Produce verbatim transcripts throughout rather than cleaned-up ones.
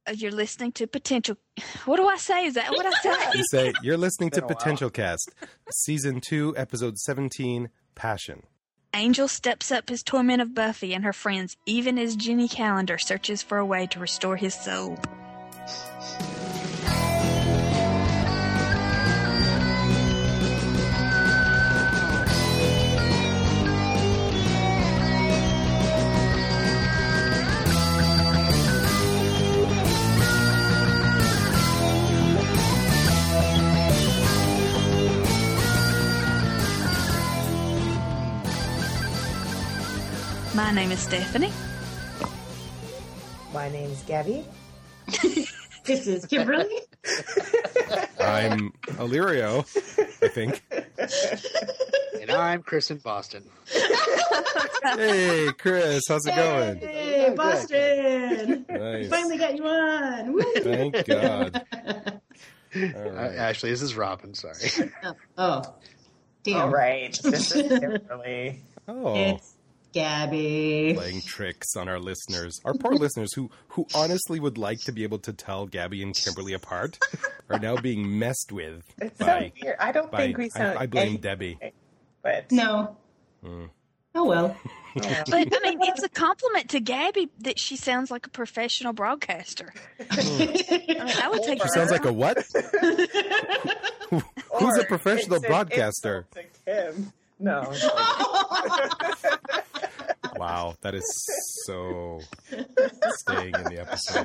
You're listening to Potential. What do I say? Is that what I say? You say you're listening to Potential Cast, Season two, Episode seventeen, Passion. Angel steps up his torment of Buffy and her friends, even as Jenny Calendar searches for a way to restore his soul. My name is Stephanie. My name is Gabby. This is Kimberly. I'm Illyrio, I think. And I'm Chris in Boston. Hey, Chris, how's it going? Hey, Boston. Nice. Finally got you on. Woo. Thank God. All Uh, right. actually, this is Robin. Sorry. Oh, damn. All right. This is Kimberly. Oh, It's Gabby. playing tricks on our listeners. Our poor listeners who, who honestly would like to be able to tell Gabby and Kimberly apart are now being messed with It's by, so weird. I don't by think we sound I, I blame any- Debbie. But No. Mm. Oh, well. yeah. But, I mean, it's a compliment to Gabby that she sounds like a professional broadcaster. I mean, I would take She sounds like a what? Who's Or a professional it's an broadcaster? insult to Kim. No. Wow, that is so staying in the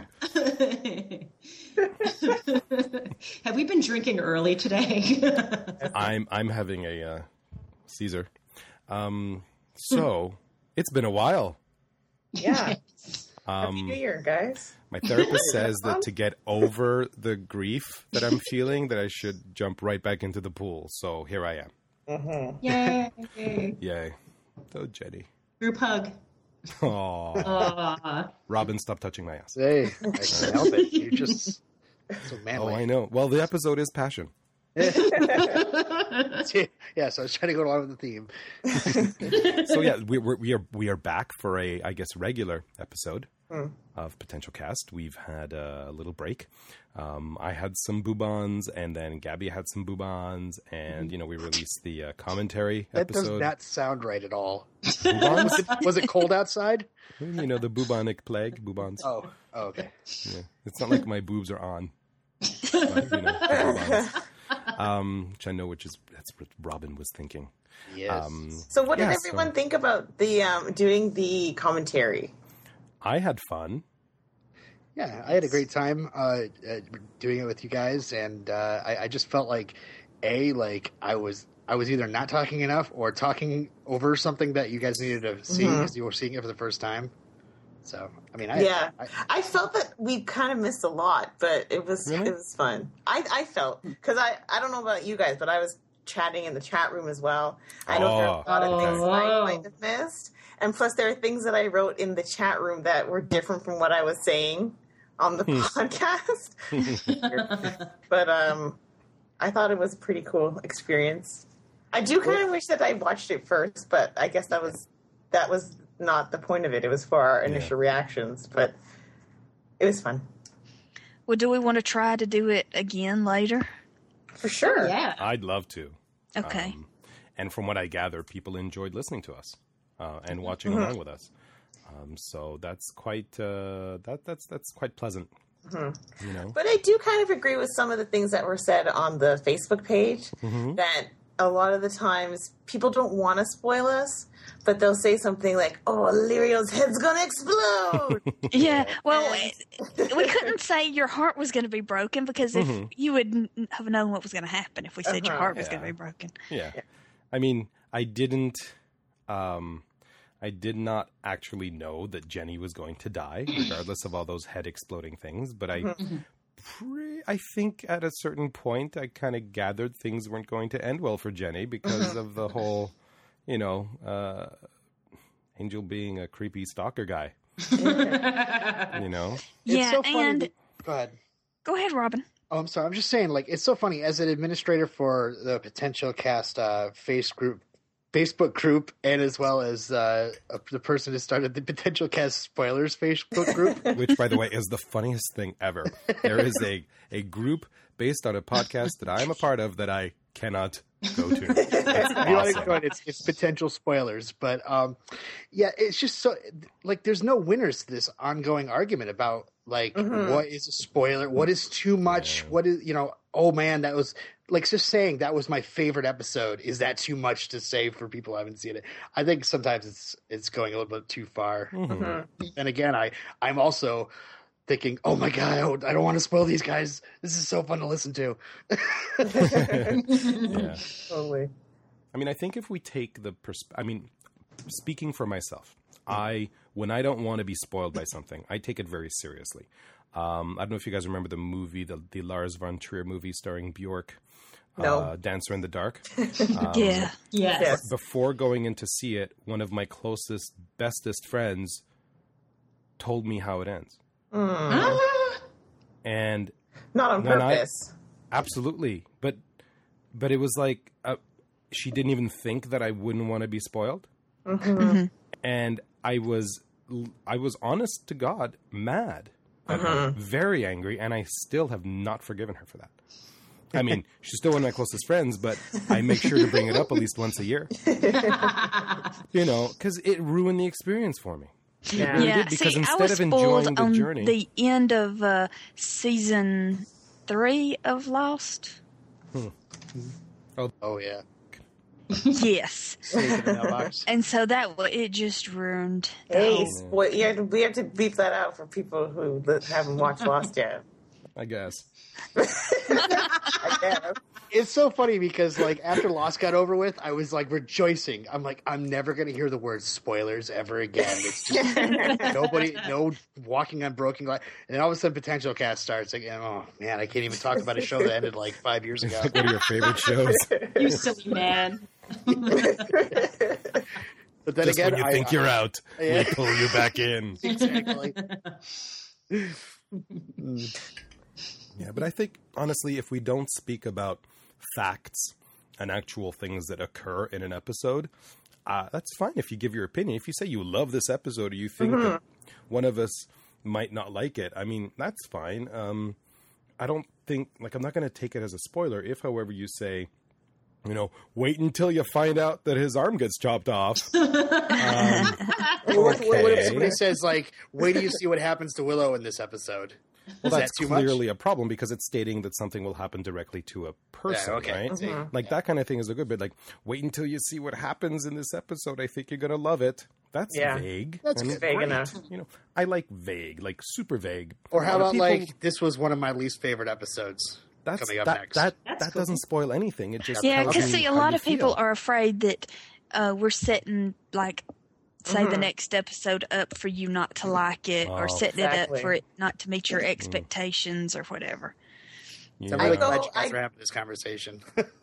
episode. Have we been drinking early today? I'm I'm having a uh, Caesar. Um, so it's been a while. Yeah. Happy Um, New Year, guys. my therapist says that to get over the grief that I'm feeling, that I should jump right back into the pool. So here I am. Mm-hmm. Yay. Yay! So Jenny. Group hug. Oh, Aw. Robin, stop touching my ass. Hey, I can help it. You're just so Oh, manly. I know. Well, the episode is passion. Yeah, so I was trying to go along with the theme. So yeah, we we're, we are we are back for a I guess regular episode Mm. of Potential Cast. We've had a little break. Um, I had some boobons, and then Gabby had some boobons, and you know we released the uh, commentary That does episode. not sound right at all. Boobons? Was it, was it cold outside? You know the bubonic plague, boobons. Oh, oh okay. Yeah. It's not like my boobs are on. But, you know, the boobons. Um, which I know, which is that's what Robin was thinking. Yes. Um, So what did Yeah, everyone so- think about the um, doing the commentary? I had fun. Yeah, I had a great time uh, uh, doing it with you guys, and uh, I, I just felt like, a like I was I was either not talking enough or talking over something that you guys needed to see because you were seeing it for the first time. So I mean, I, yeah, I, I felt that we kind of missed a lot, but it was Really? it was fun. I, I felt because I I don't know about you guys, but I was chatting in the chat room as well. I know there are a lot of things that I Oh. might have missed, and plus there are things that I wrote in the chat room that were different from what I was saying on the podcast. But um, I thought it was a pretty cool experience. I do kind of wish that I watched it first, but I guess that was that was not the point of it. It was for our initial reactions, but it was fun. Well, do we want to try to do it again later? For sure. Yeah. I'd love to. Okay. Um, and from what I gather, people enjoyed listening to us uh, and watching along with us. Um, so that's quite uh, that that's that's quite pleasant. You know, But I do kind of agree with some of the things that were said on the Facebook page that a lot of the times people don't want to spoil us, but they'll say something like, oh, Illyrio's head's going to explode. Yeah, well, And- it- we couldn't say your heart was going to be broken because if you would n- have known what was going to happen if we said your Uh-huh. heart was Yeah. going to be broken. yeah. I mean, I didn't. Um, I did not actually know that Jenny was going to die, regardless of all those head exploding things. But I, pre- I think at a certain point, I kind of gathered things weren't going to end well for Jenny because of the whole, you know, uh, Angel being a creepy stalker guy. You know, Yeah, it's so funny. and that- go ahead. go ahead, Robin. Oh, I'm sorry. I'm just saying, like, it's so funny as an administrator for the Potential Cast uh, face group Facebook group, and as well as uh, the person who started the Potential Cast Spoilers Facebook group. Which, by the way, is the funniest thing ever. There is a, a group based on a podcast that I am a part of that I cannot go to. It's You want to awesome. go in, it's, it's Potential Spoilers. But um, yeah, it's just so, like, there's no winners to this ongoing argument about, like, Mhm. what is a spoiler? What is too much? What is, you know, oh man, that was, like, just saying that was my favorite episode. Is that too much to say for people who haven't seen it? I think sometimes it's it's going a little bit too far. Mhm. And again, I, I'm also thinking, oh my God, I don't, I don't want to spoil these guys. This is so fun to listen to. Yeah. Totally. I mean, I think if we take the persp- I mean, speaking for myself, I when I don't want to be spoiled by something, I take it very seriously. Um, I don't know if you guys remember the movie, the, the Lars von Trier movie starring Bjork, No. uh, Dancer in the Dark. Um, Yeah. Yes. Yes. Before going in to see it, one of my closest, bestest friends told me how it ends. Mm. Ah. And Not on When I- purpose. absolutely, but but it was like uh, she didn't even think that I wouldn't want to be spoiled. Mm-hmm. And I was I was honest to God mad, very angry, and I still have not forgiven her for that. I mean, she's still one of my closest friends, but I make sure to bring it up at least once a year. You know, because it ruined the experience for me. Yeah. really Yeah, did, because see, I instead was of enjoying spoiled the on journey- the end of uh, season three of Lost. Oh yeah. Yes, Snake in the mailbox. and so that wa- it just ruined. The Hey, whole- spoil- you have to, we have to beep that out for people who li- haven't watched Lost yet. I guess. I guess. It's so funny because, like, after Lost got over with, I was like rejoicing. I'm like, I'm never going to hear the word spoilers ever again. It's just nobody, no walking on broken glass. And then all of a sudden, Potential Cast starts. Like, oh man, I can't even talk about a show that ended like five years ago. Like one of your favorite shows. You silly man. But then Just again, when you I, think you're out, Yeah. we pull you back in. exactly. Yeah, but I think, honestly, if we don't speak about facts and actual things that occur in an episode, uh, that's fine if you give your opinion. If you say you love this episode or you think that one of us might not like it, I mean, that's fine. Um, I don't think, like, I'm not going to take it as a spoiler. If, however, you say, you know, wait until you find out that his arm gets chopped off. um, What, what, what if Okay. somebody says, like, wait till you see what happens to Willow in this episode? Well, Is that's that too much? clearly a problem because it's stating that something will happen directly to a person, Yeah, okay. right? Mhm. Like that kind of thing is a good bit. Like, wait until you see what happens in this episode. I think you're gonna love it. That's Yeah. vague. That's and good. Vague great. enough. You know, I like vague, like super vague. Or how A lot about, of people- like, this was one of my least favorite episodes that's coming up that next? that That's that cool. doesn't spoil anything. It just Yeah, tells because you see, a how lot you of people feel. are afraid that uh, we're setting, like, say the Mhm. next episode up for you not to like it, or Oh. setting it Exactly. up for it not to meet your expectations or whatever. You So I'm know, really I go- glad you guys I- are having this conversation.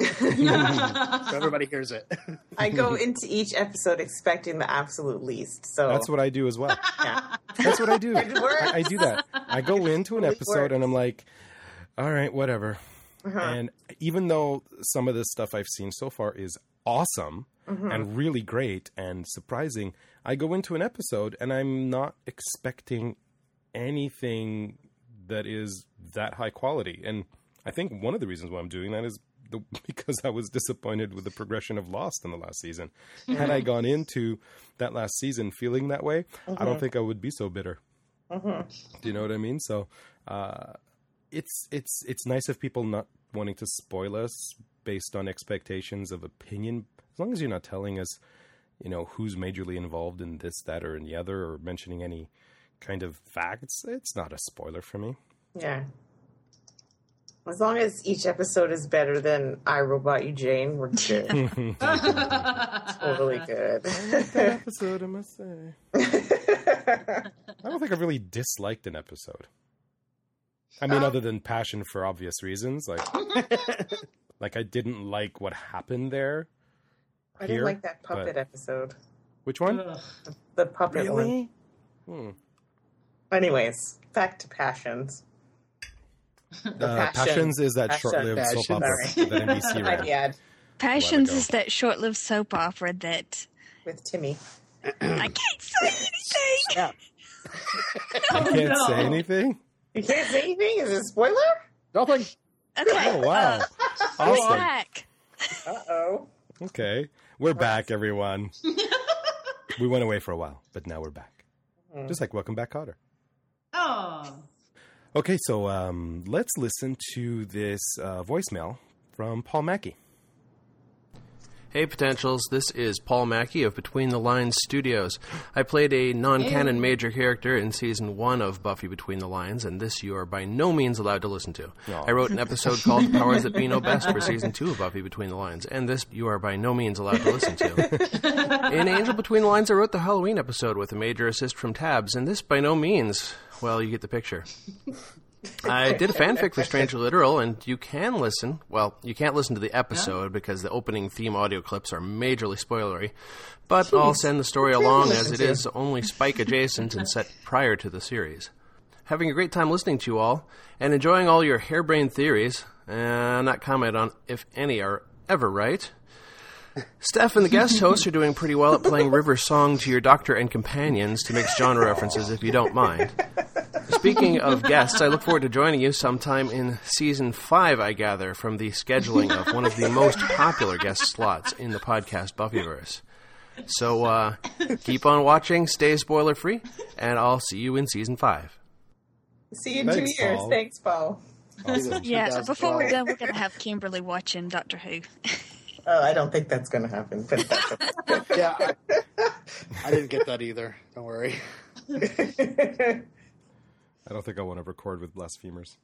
So everybody hears it. I go into each episode expecting the absolute least. So that's what I do as well. yeah. That's what I do. It works. I, I do that. I go into an It episode and works. I'm like, all right, whatever. Uh-huh. And even though some of this stuff I've seen so far is awesome Mm-hmm. and really great and surprising, I go into an episode and I'm not expecting anything that is that high quality. And I think one of the reasons why I'm doing that is the, because I was disappointed with the progression of Lost in the last season. Had I gone into that last season feeling that way, I don't think I would be so bitter. Do you know what I mean? So uh, it's it's it's nice of people not wanting to spoil us based on expectations of opinion, as long as you're not telling us, you know, who's majorly involved in this, that, or in the other, or mentioning any kind of facts. It's not a spoiler for me. Yeah. As long as each episode is better than I, Robot You, Jane, we're good. Totally good. Episode, I must say. I don't think I've really disliked an episode. I mean, Um, other than passion for obvious reasons, like like I didn't like what happened there. I didn't here, like that puppet but- episode. Which one? Ugh. The puppet one. Really? Hmm. Anyways, back to Passions. The Uh, Passions is that Passion. short-lived soap Passion. opera Sorry. that N B C My ran. bad. Passions is that short-lived soap opera that With Timmy. I can't say anything. Yeah. You can't no. say anything? You can't say anything? Is it a spoiler? Nothing. Okay. Oh, wow. Uh, we're Awesome. back. Uh-oh. Okay. We're back, everyone. We went away for a while, but now we're back. Mm. Just like Welcome Back, Cotter. Oh. Okay, so um, let's listen to this uh, voicemail from Paul Mackey. Hey, Potentials. This is Paul Mackey of Between the Lines Studios. I played a non-canon major character in Season one of Buffy Between the Lines, and this you are by no means allowed to listen to. Aw. I wrote an episode called Powers That Be Know Best for Season two of Buffy Between the Lines, and this you are by no means allowed to listen to. In Angel Between the Lines, I wrote the Halloween episode with a major assist from Tabs, and this by no means, well, you get the picture. I did a fanfic for Strangely Literal, and you can listen. Well, you can't listen to the episode because the opening theme audio clips are majorly spoilery, but I'll send the story along as it is only Spike adjacent and set prior to the series. Having a great time listening to you all, and enjoying all your harebrained theories, and not comment on if any are ever right. Steph and the guest hosts are doing pretty well at playing River Song to your doctor and companions to mix genre references if you don't mind. Speaking of guests, I look forward to joining you sometime in Season five, I gather, from the scheduling of one of the most popular guest slots in the podcast Buffyverse. So uh, keep on watching, stay spoiler-free, and I'll see you in Season five. See you in Thanks, two years. Paul. Thanks, Paul. Awesome. Yeah, before we're done, we're going to have Kimberly watching Doctor Who. Oh, I don't think that's going to happen. But that's Yeah, I, I didn't get that either. Don't worry. okay. I don't think I want to record with blasphemers.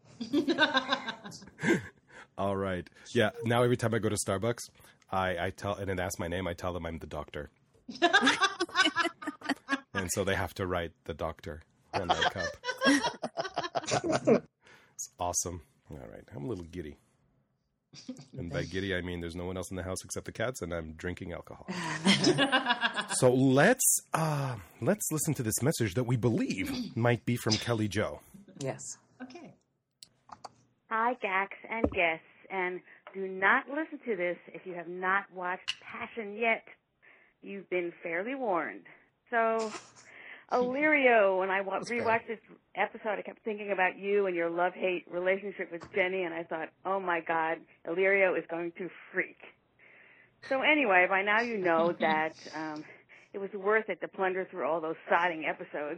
All right. Yeah, now every time I go to Starbucks, I, I tell, and it asks my name, I tell them I'm the doctor. And so they have to write the doctor on their cup. It's awesome. All right. I'm a little giddy. And by giddy, I mean there's no one else in the house except the cats, and I'm drinking alcohol. So let's uh, let's listen to this message that we believe might be from Kelly Jo. Yes. Okay. Hi, Gax and guests, and do not listen to this if you have not watched Passion yet. You've been fairly warned. So, Illyrio, when I wa- rewatched this episode, I kept thinking about you and your love-hate relationship with Jenny, and I thought, oh my God, Illyrio is going to freak. So anyway, by now you know that um, it was worth it to plunder through all those sodding episodes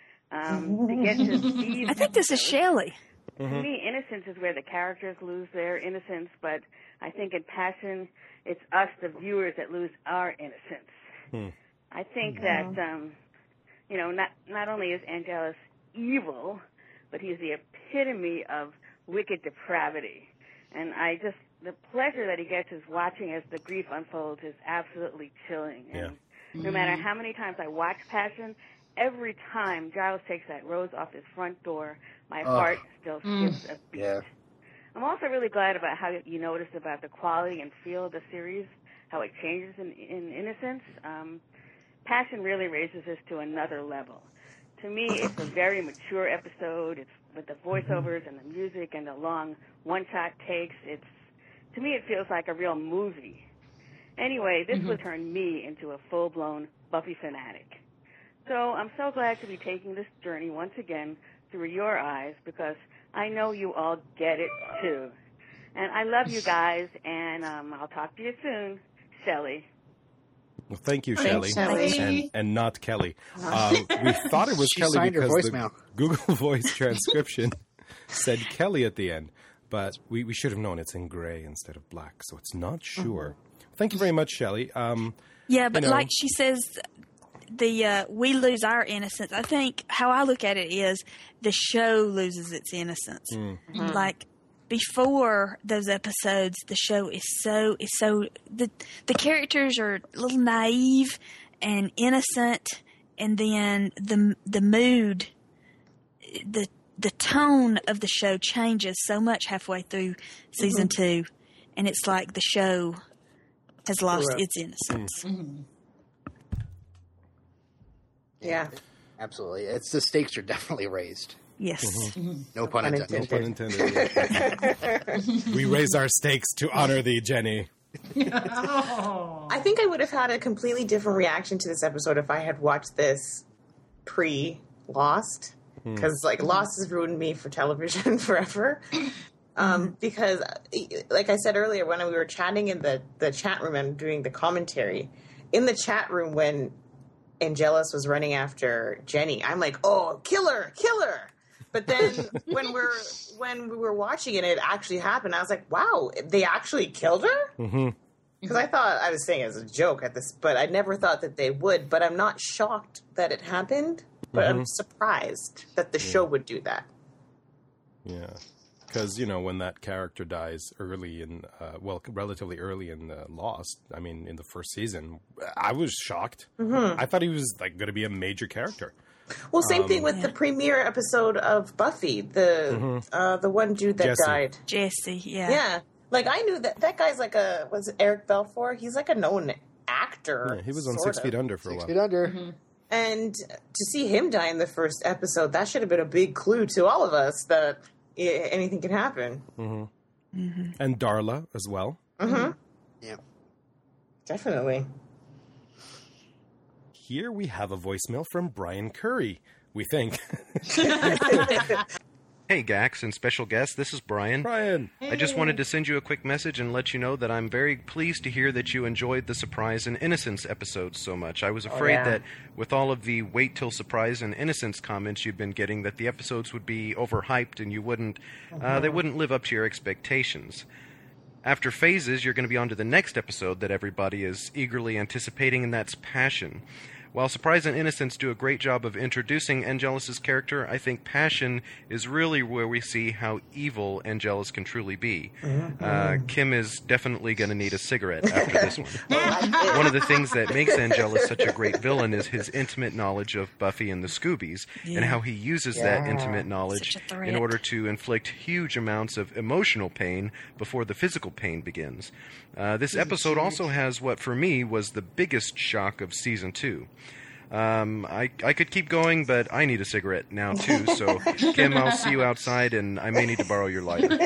um, to get to these I think this is episodes. Shelley. To me, innocence is where the characters lose their innocence, but I think in Passion, it's us, the viewers, that lose our innocence. Hmm. I think that, um, you know, not not only is Angelus evil, but he's the epitome of wicked depravity. And I just, the pleasure that he gets is watching as the grief unfolds is absolutely chilling. Yeah. And no matter how many times I watch Passion, every time Giles takes that rose off his front door, my Oh. heart still skips a beat. Yeah. I'm also really glad about how you noticed about the quality and feel of the series, how it changes in, in Innocence. Um, Passion really raises this to another level. To me, it's a very mature episode. It's with the voiceovers and the music and the long one-shot takes. It's to me, it feels like a real movie. Anyway, this would turn me into a full-blown Buffy fanatic. So I'm so glad to be taking this journey once again through your eyes because I know you all get it too. And I love you guys, and um, I'll talk to you soon. Shelley. Well, thank you, Thanks, Shelley. Shelley. And, and not Kelly. Um, we thought it was She Kelly signed her because the voicemail. Google Voice transcription said Kelly at the end. But we, we should have known it's in gray instead of black, so it's not sure. Thank you very much, Shelley. Um, Yeah, but know. like she says, the uh, we lose our innocence. I think how I look at it is the show loses its innocence. Like before those episodes, the show is so is so the the characters are a little naive and innocent, and then the the mood, the the tone of the show changes so much halfway through season two, and it's like the show has lost Correct. its innocence. Yeah. Absolutely. It's the stakes are definitely raised. Yes. No pun intended. no pun intended. We raise our stakes to honor thee, Jenny. Oh. I think I would have had a completely different reaction to this episode if I had watched this pre-Lost. Because, like, Lost has ruined me for television forever. Um, because, like I said earlier, when we were chatting in the, the chat room and doing the commentary, in the chat room when Angelus was running after Jenny, I'm like, oh, kill her, kill her. But then when we're when we were watching it, it actually happened. I was like, wow, they actually killed her? Mm-hmm. Because I thought, I was saying it as a joke at this, but I never thought that they would. But I'm not shocked that it happened, but Mm-hmm. I'm surprised that the show would do that. Yeah. Because, you know, when that character dies early in, uh, well, relatively early in uh, Lost, I mean, in the first season, I was shocked. Mm-hmm. I thought he was, like, going to be a major character. Well, same Um, thing with Yeah. the premiere episode of Buffy, the Mm-hmm. uh, the one dude that Jesse. died. Jesse, yeah. Yeah. Like, I knew that that guy's like a, was it Eric Balfour? He's like a known actor. Yeah, he was on sort Six of. Feet Under for a Six while. feet under. And to see him die in the first episode, that should have been a big clue to all of us that I- anything can happen. And Darla as well. Mm-hmm. Yeah. Definitely. Here we have a voicemail from Brian Curry, we think. Hey, Gax and special guest, this is Brian. Brian! I just wanted to send you a quick message and let you know that I'm very pleased to hear that you enjoyed the Surprise and Innocence episodes so much. I was afraid yeah. that with all of the wait till Surprise and Innocence comments you've been getting, that the episodes would be overhyped and you wouldn't, uh, they wouldn't live up to your expectations. After Phases, you're going to be on to the next episode that everybody is eagerly anticipating, and that's Passion. While Surprise and Innocence do a great job of introducing Angelus' character, I think Passion is really where we see how evil Angelus can truly be. Uh, Kim is definitely going to need a cigarette after this one. One of the things that makes Angelus such a great villain is his intimate knowledge of Buffy and the Scoobies, Yeah. and how he uses that Yeah. intimate knowledge Such a threat. in order to inflict huge amounts of emotional pain before the physical pain begins. Uh, this episode also has what, for me, was the biggest shock of Season two. Um, I, I could keep going, but I need a cigarette now, too. So, Kim, I'll see you outside, and I may need to borrow your lighter.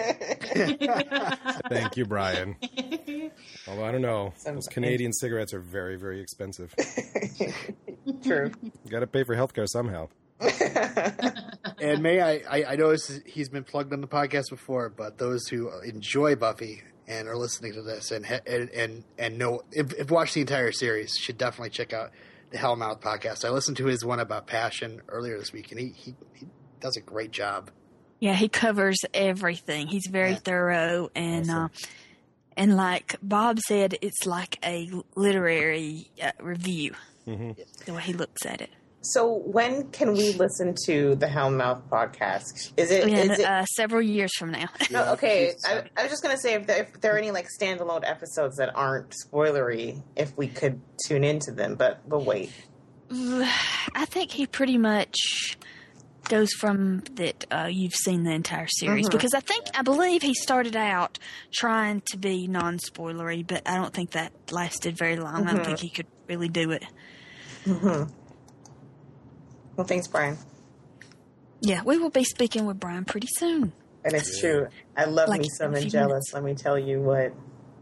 Thank you, Brian. Although, I don't know. Some- Those Canadian cigarettes are very, very expensive. True. You got to pay for healthcare somehow. And may I, I, I know this is, he's been plugged on the podcast before, but those who enjoy Buffy and are listening to this and ha- and and, and know if, if watched the entire series should definitely check out the Hellmouth podcast. I listened to his one about Passion earlier this week, and he he, he does a great job. Yeah, he covers everything. He's very Yeah. thorough, and Awesome. uh, and like Bob said, it's like a literary uh, review. Mm-hmm. The way he looks at it. So when can we listen to the Hellmouth podcast? Is it? Yeah, Is it uh, several years from now. no, okay, she's- I, I was just gonna say if there, if there are any like standalone episodes that aren't spoilery, if we could tune into them, but we'll wait. I think he pretty much goes from that uh, you've seen the entire series Mhm. because I think I believe he started out trying to be non-spoilery, but I don't think that lasted very long. I don't Mhm. think he could really do it. Mm-hmm. Well, thanks, Brian. Yeah, we will be speaking with Brian pretty soon. And it's true. I love Like me some in a few Angelus. minutes. Let me tell you what.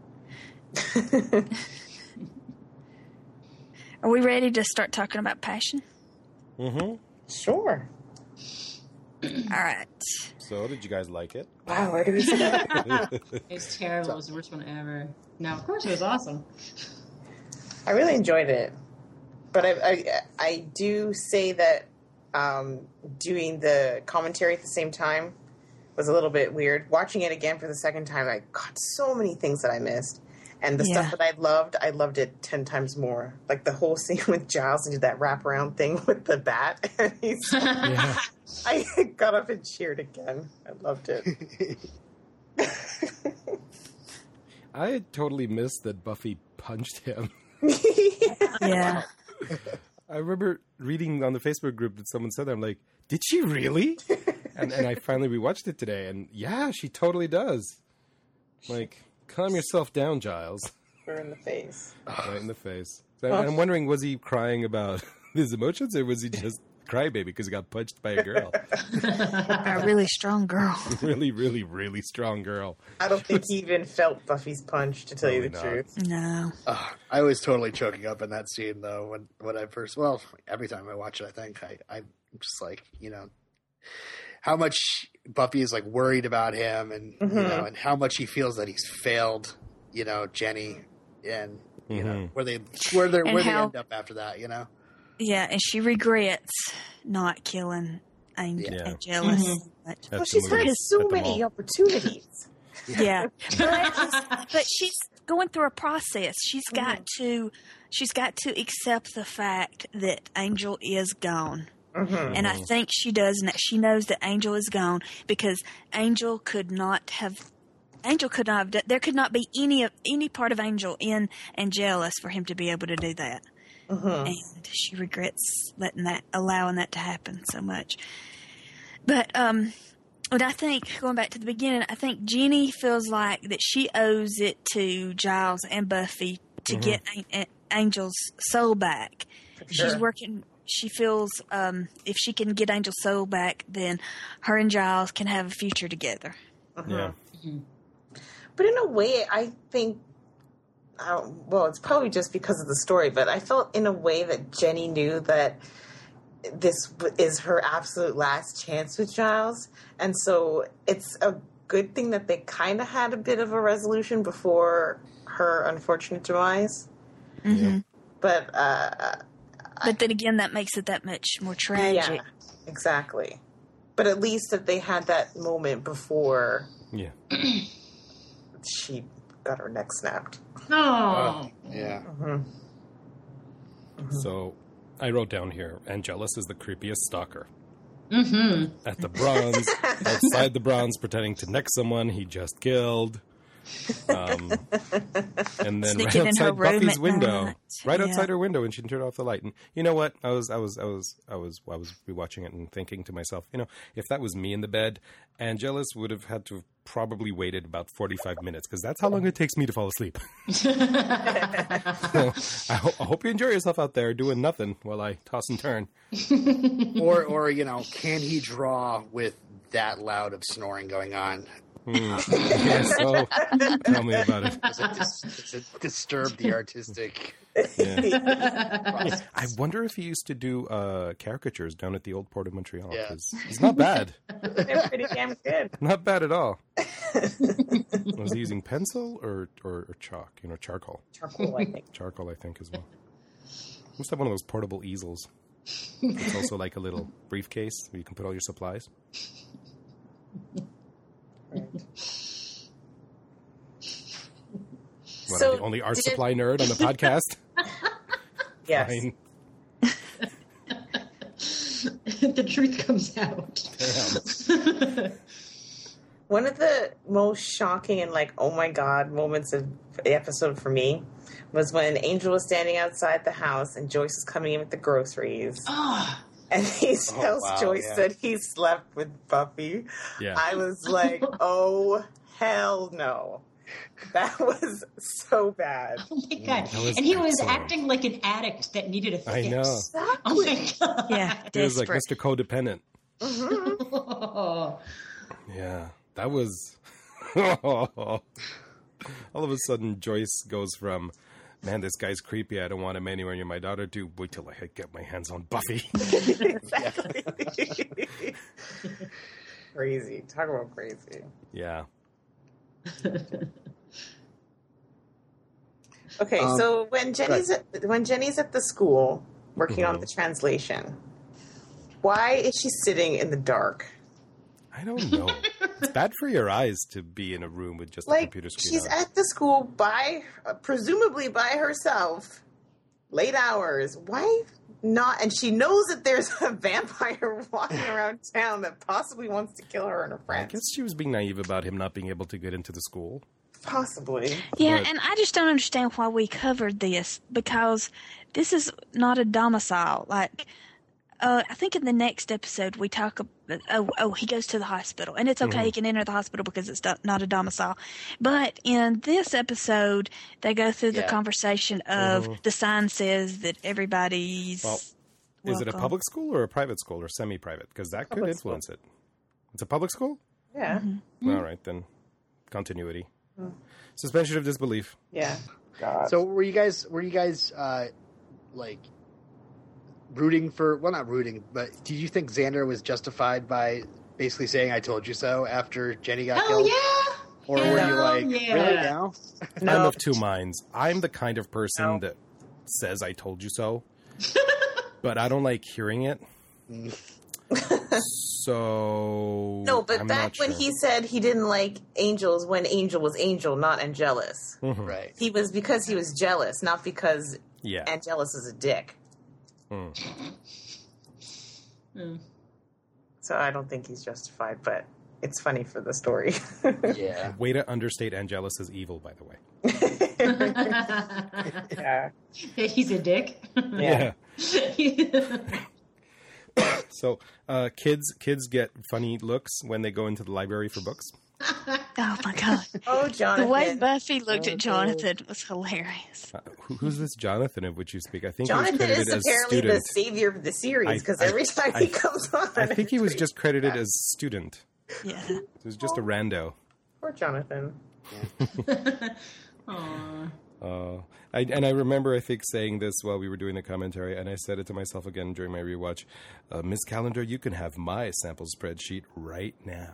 Are we ready to start talking about Passion? Mm-hmm. Sure. All right. So, did you guys like it? Wow, where do we start? It's terrible. It was the worst one ever. No, of course it was awesome. I really enjoyed it, but I I, I do say that um, doing the commentary at the same time was a little bit weird. Watching it again for the second time, I got so many things that I missed, and the Yeah. stuff that I loved, I loved it ten times more. Like the whole scene with Giles and did that wraparound thing with the bat, and he's. Yeah. I got up and cheered again. I loved it. I had totally missed that Buffy punched him. Yeah. I remember reading on the Facebook group that someone said that. I'm like, did she really? and, and I finally rewatched it today, and yeah, she totally does. Like, calm yourself down, Giles. Her in the face. Right in the face. So I'm wondering, was he crying about his emotions, or was he just crybaby because he got punched by a girl. A really strong girl. really, really, really strong girl. I don't think he even felt Buffy's punch, to tell you the Probably not. truth. No. Uh, I was totally choking up in that scene, though, when, when I first, well, every time I watch it, I think, I, I'm just like, you know, how much Buffy is, like, worried about him and, Mm-hmm. you know, and how much he feels that he's failed, you know, Jenny and, you know, Mhm. where they, where they And where how- they end up after that, you know? Yeah, and she regrets not killing Angel. Yeah. Angelus. Mhm. But- At Well, the she's movie, had at so the many mall. opportunities. Yeah, but, but she's going through a process. She's got to, she's got to accept the fact that Angel is gone, Mm-hmm. and I think she does. And she knows that Angel is gone because Angel could not have, Angel could not have. done- There could not be any of any part of Angel in Angelus for him to be able to do that. Mm-hmm. And she regrets letting that, allowing that to happen so much. But um, but I think going back to the beginning, I think Jenny feels like that she owes it to Giles and Buffy to Mhm. get a- a- Angel's soul back. She's sure. working. She feels um, if she can get Angel's soul back, then her and Giles can have a future together. Yeah. But in a way, I think, I don't, well, it's probably just because of the story, but I felt in a way that Jenny knew that this w- is her absolute last chance with Giles. And so it's a good thing that they kind of had a bit of a resolution before her unfortunate demise. Mm-hmm. But, uh, But then again, that makes it that much more tragic. yeah, exactly. But at least that they had that moment before Yeah. she got her neck snapped. Oh. Yeah. So I wrote down here, Angelus is the creepiest stalker. Mm-hmm. At the Bronze, outside the Bronze, pretending to neck someone he just killed. Um, and then Sneaking right in her outside room Buffy's at window, night. right Yeah. outside her window, when she turned off the light. And you know what? I was, I was, I was, I was, I was rewatching it and thinking to myself, you know, if that was me in the bed, Angelus would have had to have probably waited about forty-five minutes because that's how long it takes me to fall asleep. So, I, ho- I hope you enjoy yourself out there doing nothing while I toss and turn. Or, or, you know, can he draw with that loud of snoring going on? Mm. Yeah, so tell me about it. Does it, dis- does it disturb the artistic? Yeah. I wonder if he used to do uh, caricatures down at the old Port of Montreal. Yeah. 'Cause it's not bad. They're pretty damn good. Not bad at all. Was he using pencil or, or, or chalk? You know, charcoal. Charcoal, I think. Charcoal, I think, as well. Must have one of those portable easels. It's also like a little briefcase where you can put all your supplies. What, So I'm the only art did- supply nerd on the podcast? Yes. Fine. The truth comes out. Damn. One of the most shocking and like, oh my god, moments of the episode for me was when Angel was standing outside the house and Joyce was coming in with the groceries. Oh, And he tells wow, Joyce yeah. that he slept with Buffy. Yeah. I was like, oh, hell no. That was so bad. oh my god! That was And he was excellent. acting like an addict that needed a fix. I know. Oh my god! Yeah, He was like desperate. Mister Codependent. Oh. Yeah, that was. All of a sudden, Joyce goes from, man, this guy's creepy. I don't want him anywhere near my daughter, to wait till I get my hands on Buffy. Exactly. Crazy. Talk about crazy. Yeah. Okay, Um, so when Jenny's at, when Jenny's at the school working on Mhm. the translation, why is she sitting in the dark? I don't know. It's bad for your eyes to be in a room with just a Like computer screen she's on. at the school by, uh, presumably by herself, late hours. Why not? And she knows that there's a vampire walking around town that possibly wants to kill her and her I friends. guess she was being naive about him not being able to get into the school. Possibly. Yeah, But- and I just don't understand why we covered this because this is not a domicile. Like, uh, I think in the next episode we talk about, oh, oh, he goes to the hospital, and it's okay, he can enter the hospital because it's do- not a domicile. But in this episode, they go through the Yeah. conversation of Mhm. the sign says that everybody's Well, Is it a welcome. public school or a private school or semi-private? Because that could Public influence it. It's a public school? Yeah. Mm-hmm. All right, then. Continuity. Suspension of disbelief. Yeah. God. So were you guys were you guys uh, like rooting for? Well, not rooting, but did you think Xander was justified by basically saying "I told you so" after Jenny got Oh killed? yeah. Or were you Hell like, yeah. really now? I'm No. of two minds. I'm the kind of person No. that says "I told you so," but I don't like hearing it. So No, but I'm back not when sure. he said he didn't like Angels when Angel was Angel, not Angelus. Mhm. Right. He was because he was jealous, not because Yeah. Angelus is a dick. Mm. Mm. So I don't think he's justified, but it's funny for the story. Yeah. Way to understate Angelus as evil, by the way. yeah. He's a dick. Yeah. So, uh, kids kids get funny looks when they go into the library for books. Oh my god. Oh, The Jonathan. way Buffy looked at Jonathan was hilarious. Uh, who, who's this Jonathan of which you speak? I think Jonathan he was is credited as apparently student. the savior of the series I- because I- every time I- he comes on, I think he was it's just credited as student. Yeah. It was just a rando. poor Jonathan. Aww. Uh, I, and I remember, I think, saying this while we were doing the commentary, and I said it to myself again during my rewatch. Uh, Miss Calendar, you can have my sample spreadsheet right now.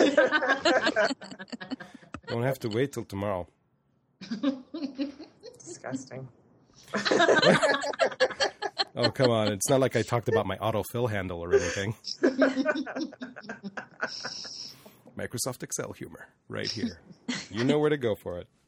Don't have to wait till tomorrow. Disgusting. Oh, come on. It's not like I talked about my autofill handle or anything. Microsoft Excel humor right here. You know where to go for it.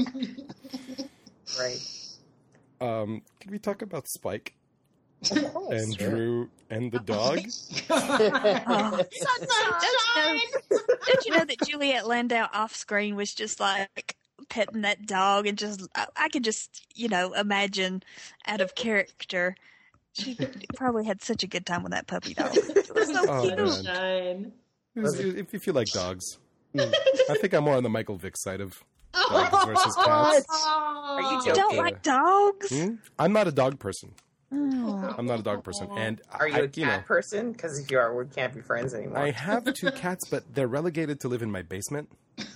Right. Um, can we talk about Spike Oh, and Drew and the dog? Oh. Don't, you know, don't you know that Juliet Landau off screen was just like petting that dog and just, I, I could just, you know, imagine out of character. She probably had such a good time with that puppy dog. It was so Oh, cute. man. Sunshine. If, if you like dogs. I think I'm more on the Michael Vick side of dogs versus cats. Are you You joking? don't like dogs? Hmm? I'm not a dog person. Oh. I'm not a dog person. And Are you I, a cat you know, person? Because if you are, we can't be friends anymore. I have two cats, but they're relegated to live in my basement.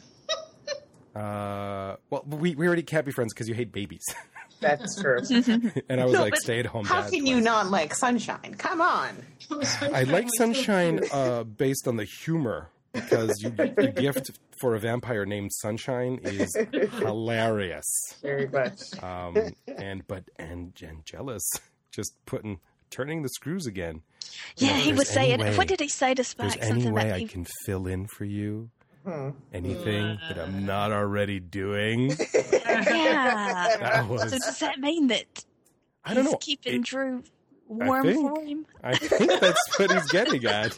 Uh, well, we, we already can't be friends because you hate babies. That's true. And I was No, like, but stay at home. How dad can you twice. not like Sunshine? Come on. I like Sunshine uh, based on the humor because you, your gift for a vampire named Sunshine is hilarious. Very much. Um, and but and Angelus just putting turning the screws again. Yeah, If he there's was saying, any way- what did he say to If Spike? there's any Something way about I he, can fill in for you, Hmm. anything that I'm not already doing. yeah. That was. So does that mean that I don't he's know. keeping It- Drew warm think- for him? I think that's what he's getting at.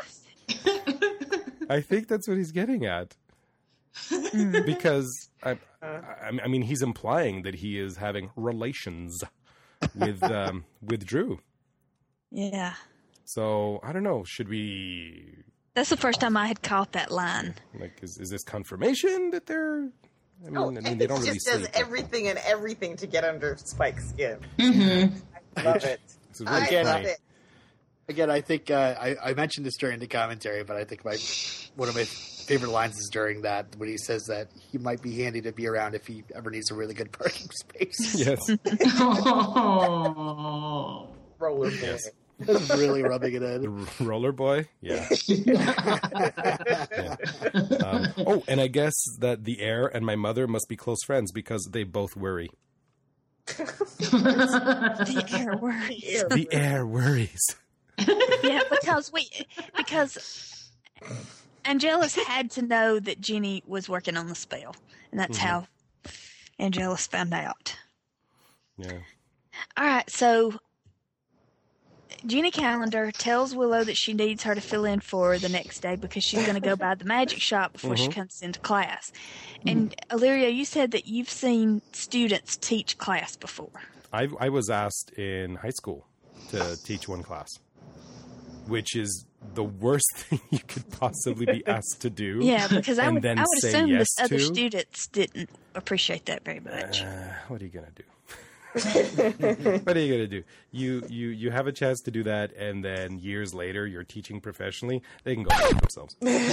I think that's what he's getting at. Because I, I, I mean, he's implying that he is having relations with um, with Drew. Yeah. So I don't know. Should we That's the first time I had caught that line. like? Is is this confirmation that they're? I mean, Oh, I mean, they don't he really just does sleep. but everything and everything to get under Spike's skin. Mm-hmm. I love it. this is really I Again, love funny. it. Again, I think uh, I, I mentioned this during the commentary, but I think my one of my favorite lines is during that when he says that he might be handy to be around if he ever needs a really good parking space. Yes. Oh. Roller Yes. yes. That's really rubbing it in. The roller boy? Yeah. Yeah. Um, oh, and I guess that the heir and my mother must be close friends because they both worry. The air worries. The heir worries. Yeah, because we because Angelus had to know that Jenny was working on the spell, and that's Mm-hmm. how Angelus found out. Yeah. All right, so Jenny Calendar tells Willow that she needs her to fill in for her the next day because she's going to go by the magic shop before she comes into class. And Illyria, you said that you've seen students teach class before. I, I was asked in high school to teach one class, which is the worst thing you could possibly be asked to do. Yeah, because I and would then I would say assume yes that other to. students didn't appreciate that very much. Uh, what are you going to do? What are you going to do? You, you you have a chance to do that, and then years later, you're teaching professionally. They can go fuck themselves.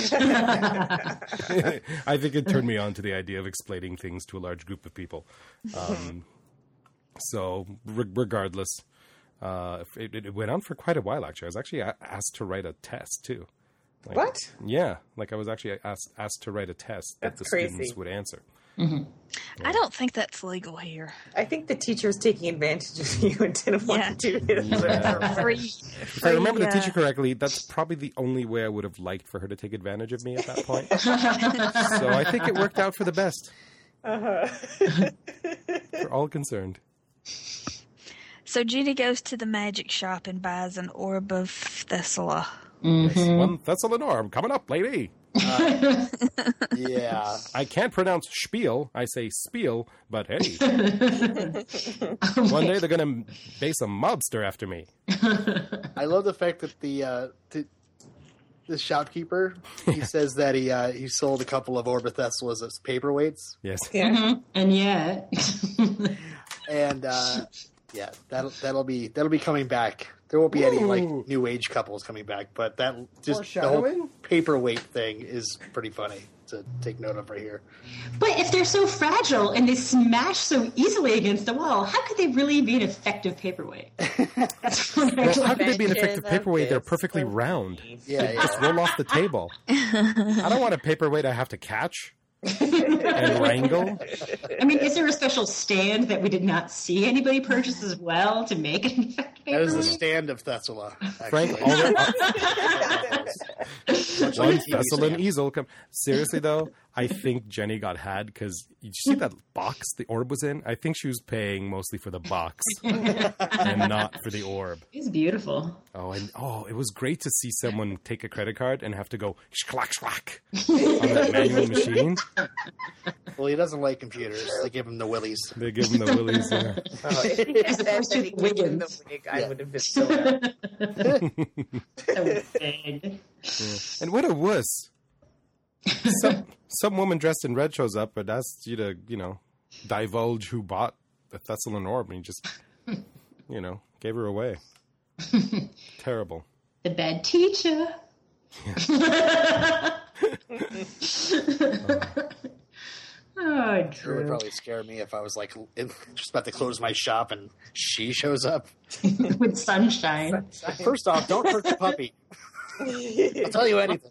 I think it turned me on to the idea of explaining things to a large group of people. Um, so, re- regardless, uh, it, it went on for quite a while, actually. I was actually a- asked to write a test, too. Like, What? Yeah, like I was actually asked, asked to write a test that That's the crazy. students would answer. Mm-hmm. I don't think that's legal here. I think the teacher was taking advantage of you and didn't want Yeah. to do it. Yeah. Free, If I remember the uh, teacher correctly, that's probably the only way I would have liked for her to take advantage of me at that point. So I think it worked out for the best. Uh-huh. For all concerned. So Ginny goes to the magic shop and buys an orb of Thessala. Yes, one Thessalonorm coming up, lady. Uh, yeah. I can't pronounce spiel. I say spiel, but hey. One day they're going to base a mobster after me. I love the fact that the uh, the, the shopkeeper, he says that he uh, he sold a couple of Orbithessalas as paperweights, Yes. Yeah. Mm-hmm. And yet, and uh, yeah, that'll that'll be that'll be coming back. There won't be any Ooh. like new age couples coming back, but that just the whole Foreshadowing? paperweight thing is pretty funny to take note of right here. but if they're so fragile and they smash so easily against the wall, how could they really be an effective paperweight? That's what I Well, how could they be an Invention effective of paperweight? They're this perfectly for round. me. Yeah, yeah. Just roll off the table. I don't want a paperweight I have to catch and wrangle. I mean, is there a special stand that we did not see anybody purchase as well to make an effective That is the paperweight? stand of Thessala. Frank, actually. all the, Much one like a T V Thessalon stand. easel. Come. Seriously, though, I think Jenny got had because you see that box the orb was in? I think she was paying mostly for the box and not for the orb. It's beautiful. Oh, and oh, it was great to see someone take a credit card and have to go schlack schlack on that manual machine. Well, he doesn't like computers. They give him the willies. They give him the willies. Yeah. Oh, if he As said opposed that to he gave him the Wiggins. wig, I Yeah. would have been so happy. So big. And what a wuss. Some, some woman dressed in red shows up and asks you to, you know, divulge who bought the Thessalon orb, and you just, you know, gave her away. Terrible. The bad teacher. Oh, It would Drew. probably scare me if I was like in, just about to close my shop and she shows up. With sunshine. First off, don't hurt the puppy. I'll tell you anything.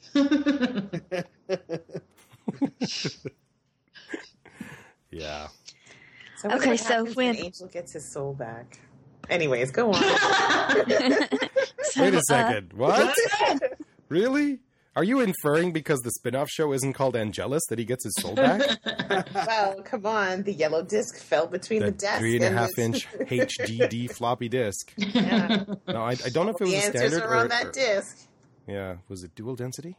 Yeah. So what Okay, so happens when- Angel gets his soul back. Anyways, go on. So, Wait a uh, second. What? Really? Are you inferring because the spin-off show isn't called Angelus that he gets his soul back? Well, come on. The yellow disc fell between the, The desk. three and a half the- inch H D D floppy disk. Yeah. No, I, I don't know if it was The a answers standard are on or, that or- disc. yeah, was it dual density?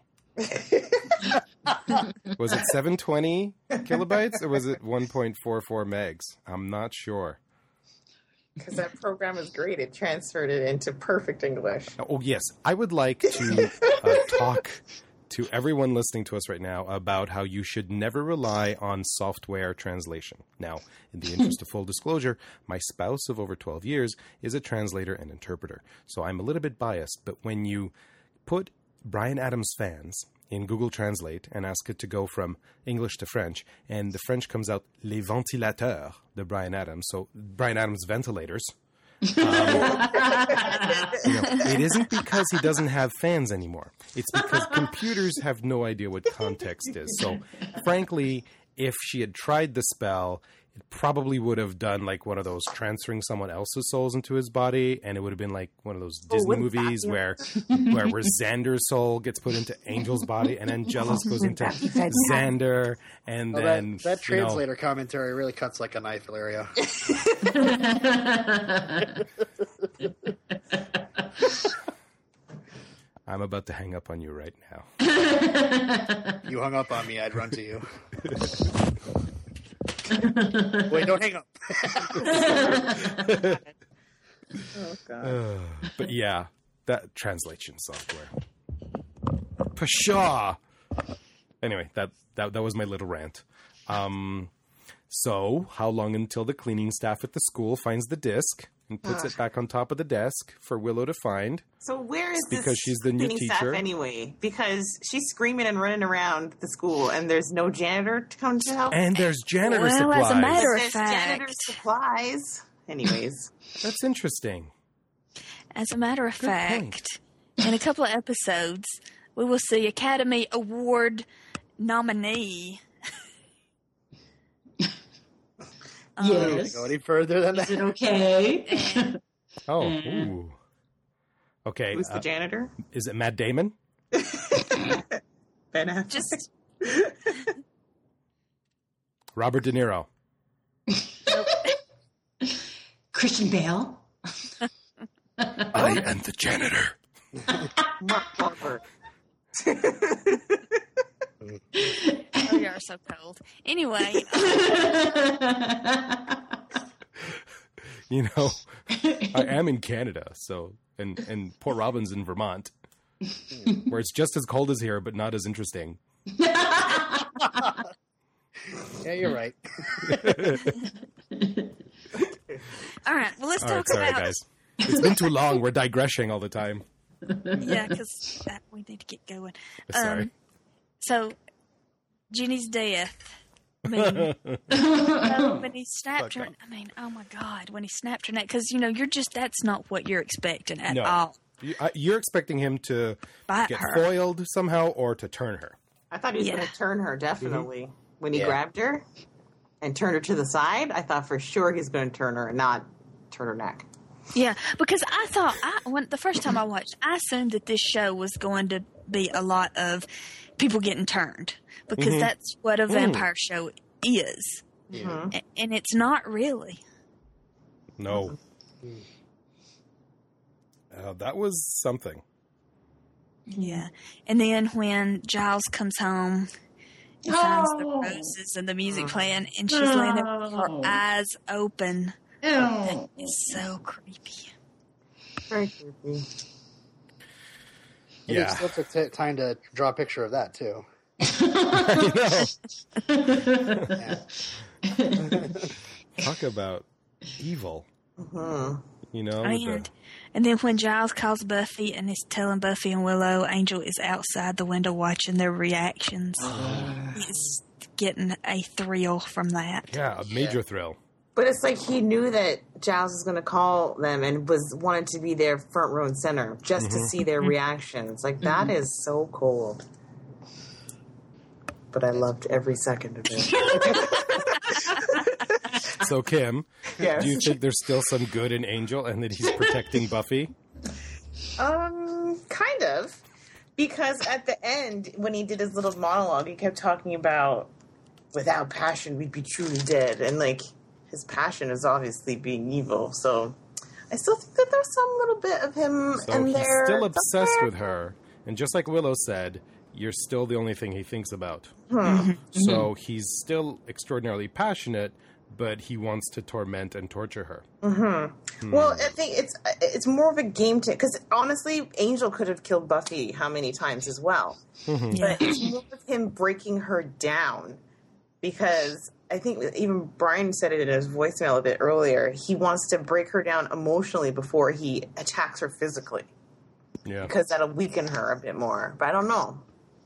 Was it seven twenty kilobytes or was it one point four four megs? I'm not sure. Because that program is great. It transferred it into perfect English. Oh, yes. I would like to uh, talk to everyone listening to us right now about how you should never rely on software translation. Now, in the interest of full disclosure, my spouse of over twelve years is a translator and interpreter. So I'm a little bit biased. But when you put Bryan Adams fans in Google Translate and ask it to go from English to French, and the French comes out les ventilateurs de Bryan Adams, so Bryan Adams ventilators. Um, you know, it isn't because he doesn't have fans anymore. It's because computers have no idea what context is. So, frankly, if she had tried the spell, it probably would have done like one of those transferring someone else's souls into his body, and it would have been like one of those Disney wouldn't that movies be- where, where where Xander's soul gets put into Angel's body, and Angelus goes into Xander, and Well, then that, that you know, translator commentary really cuts like a knife, Valeria. I'm about to hang up on you right now. You hung up on me, I'd run to you. Wait, don't hang up. Oh, God. Uh, but yeah, that translation software. Pshaw. Anyway, that, that that was my little rant. Um, So, how long until the cleaning staff at the school finds the disc and puts Ugh. it back on top of the desk for Willow to find? So where is this Because she's the new cleaning teacher. staff anyway? Because she's screaming and running around the school, and there's no janitor to come to help. And there's janitor Well, supplies. as a matter of there's fact- janitor supplies. Anyways, That's interesting. As a matter of Good point. fact, in a couple of episodes, we will see Academy Award nominee. Um, Yes. Go any further than Is that? it okay? and- Oh, Mm. ooh. Okay, who's the uh, janitor? is it Matt Damon? Ben Affleck. just Robert De Niro? Christian Bale? I am the janitor. Mark Wahlberg. oh, you are so cold. Anyway, You know, I am in Canada, so and and Port Robin's in Vermont, where it's just as cold as here, but not as interesting. Yeah, you're right. all right. Well, let's All right, talk sorry about guys. It's been too long. We're digressing all the time. yeah, because we need to get going. Sorry. Um, so, Jenny's death. I mean, no, when he snapped her, I mean, oh my God, when he snapped her neck, because, you know, you're just, that's not what you're expecting at No. all. You- I- You're expecting him to Bite get her. foiled somehow or to turn her. I thought he was Yeah. going to turn her, definitely. When he Yeah. grabbed her and turned her to the side, I thought for sure he's going to turn her and not turn her neck. Yeah, because I thought, I when the first time I watched, I assumed that this show was going to be a lot of people getting turned, because that's what a vampire show is. Yeah. A- And it's not really. No. Uh, that was something. Yeah. And then when Giles comes home and finds the Oh. roses and the music playing, and she's laying there with her Oh. eyes open. Oh. It's so creepy. Very creepy. Maybe Yeah. still took t- time to draw a picture of that too. Talk about evil. Hmm. You know? with And, the- and then when Giles calls Buffy and is telling Buffy and Willow, Angel is outside the window watching their reactions. He's getting a thrill from that. yeah, a major thrill. But it's like he knew that Giles was going to call them and was wanted to be their front row and center just to see their reactions. Like, that is so cold. But I loved every second of it. So, Kim, Yes. do you think there's still some good in Angel and that he's protecting Buffy? Um, kind of. Because at the end, when he did his little monologue, he kept talking about, without passion, we'd be truly dead. And, like, his passion is obviously being evil. So I still think that there's some little bit of him So in he's there. still obsessed somewhere. with her. And just like Willow said, you're still the only thing he thinks about. Hmm. So he's still extraordinarily passionate, but he wants to torment and torture her. Well, I think it's it's more of a game to, because honestly, Angel could have killed Buffy how many times as well. Yeah. But it's more of him breaking her down, because I think even Brian said it in his voicemail a bit earlier. He wants to break her down emotionally before he attacks her physically, Yeah. because that'll weaken her a bit more. But I don't know.